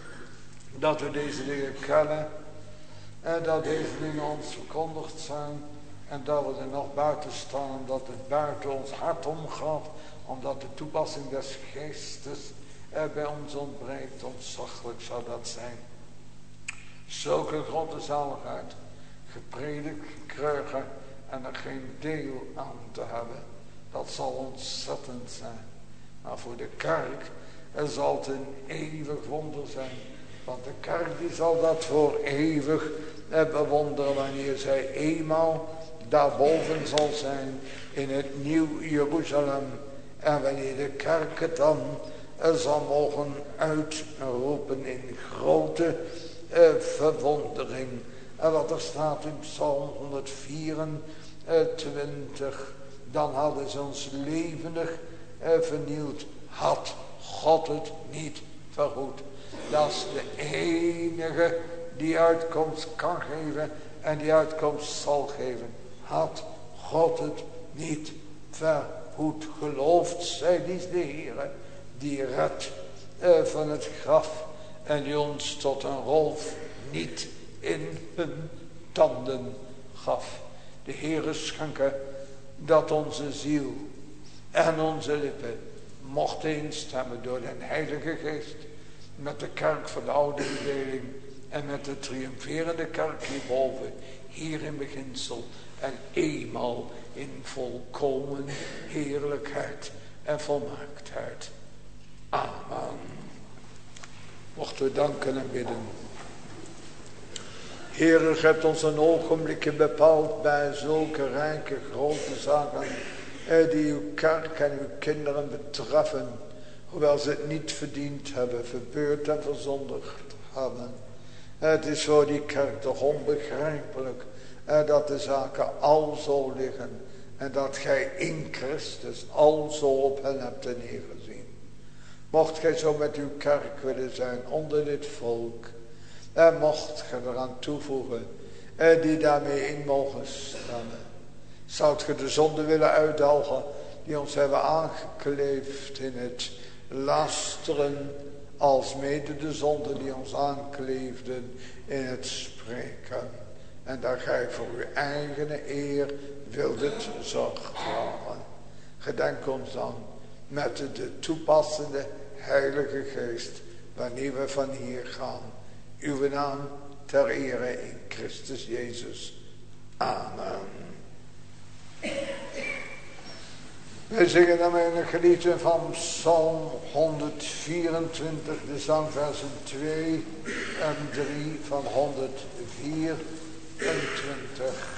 dat we deze dingen kennen, en dat deze dingen ons verkondigd zijn, en dat we er nog buiten staan, dat het buiten ons hart omgaat, omdat de toepassing des geestes bij ons ontbreekt. Ontzaglijk zou dat zijn. Zulke grote zaligheid gepredikt krijgen en er geen deel aan te hebben. Dat zal ontzettend zijn. Maar voor de kerk zal het een eeuwig wonder zijn. Want de kerk die zal dat voor eeuwig bewonderen wanneer zij eenmaal daarboven zal zijn in het nieuw Jeruzalem. En wanneer de kerk het dan zal mogen uitroepen in grote verwondering. En wat er staat in Psalm 124. Dan hadden ze ons levendig vernield. Had God het niet verhoed. Dat is de enige die uitkomst kan geven en die uitkomst zal geven. Had God het niet verhoed. Geloofd zij die is de Heere die redt van het graf en die ons tot een rolf niet in hun tanden gaf. De Heere schenke dat onze ziel en onze lippen mochten instemmen door de Heilige Geest met de kerk van de oude bedeling en met de triomferende kerk hierboven, hier in beginsel en eenmaal in volkomen heerlijkheid en volmaaktheid. Amen. Mochten we danken en bidden. Heere, gij hebt ons een ogenblikje bepaald bij zulke rijke grote zaken die uw kerk en uw kinderen betreffen, hoewel ze het niet verdiend hebben, verbeurd en verzondigd hebben. Het is voor die kerk toch onbegrijpelijk dat de zaken al zo liggen en dat gij in Christus al zo op hen hebt neergezien. Mocht gij zo met uw kerk willen zijn onder dit volk, en mocht gij eraan toevoegen die daarmee in mogen stemmen. Zou je de zonde willen uitdelgen die ons hebben aangekleefd in het lasteren, als mede de zonde die ons aankleefden in het spreken. En dat gij voor uw eigen eer wilt het zorg dragen. Gedenk ons dan met de toepassende Heilige Geest, wanneer we van hier gaan. Uw naam ter ere in Christus Jezus. Amen. Wij zingen daarmee een geliefde van Psalm 124, de zangversen 2 en 3 van 124.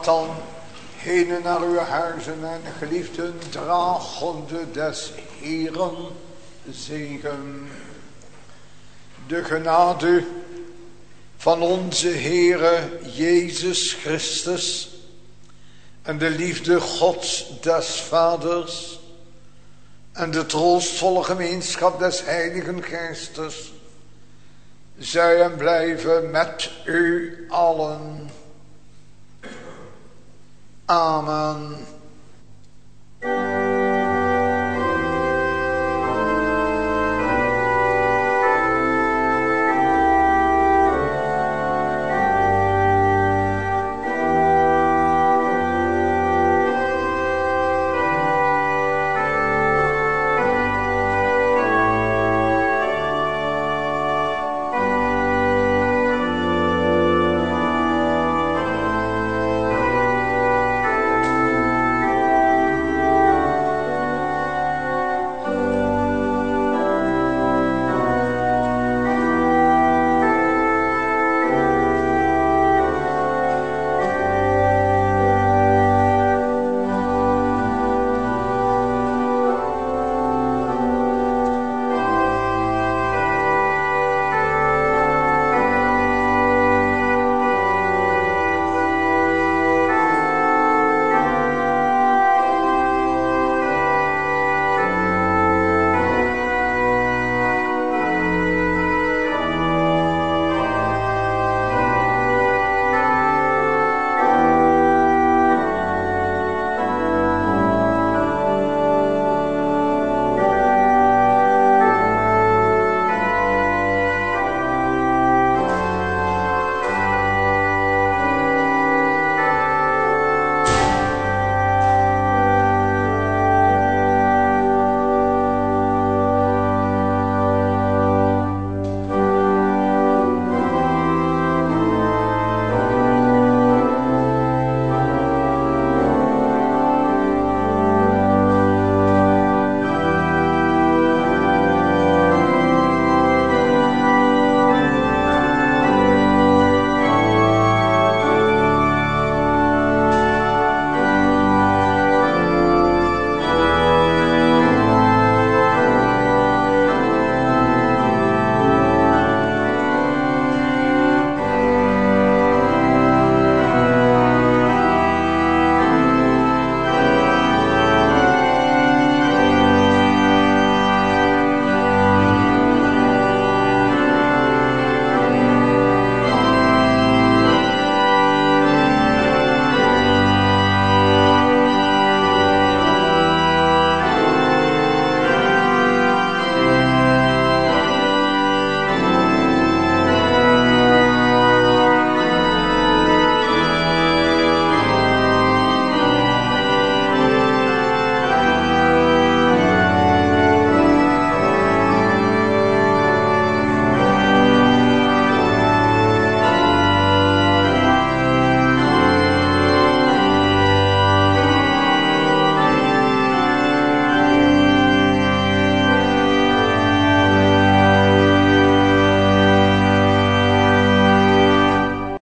dan heen naar uw huizen en geliefden, dragende des Heeren zegen. De genade van onze Heere Jezus Christus en de liefde Gods des Vaders en de troostvolle gemeenschap des Heiligen Geestes zij en blijven met u allen. Amen.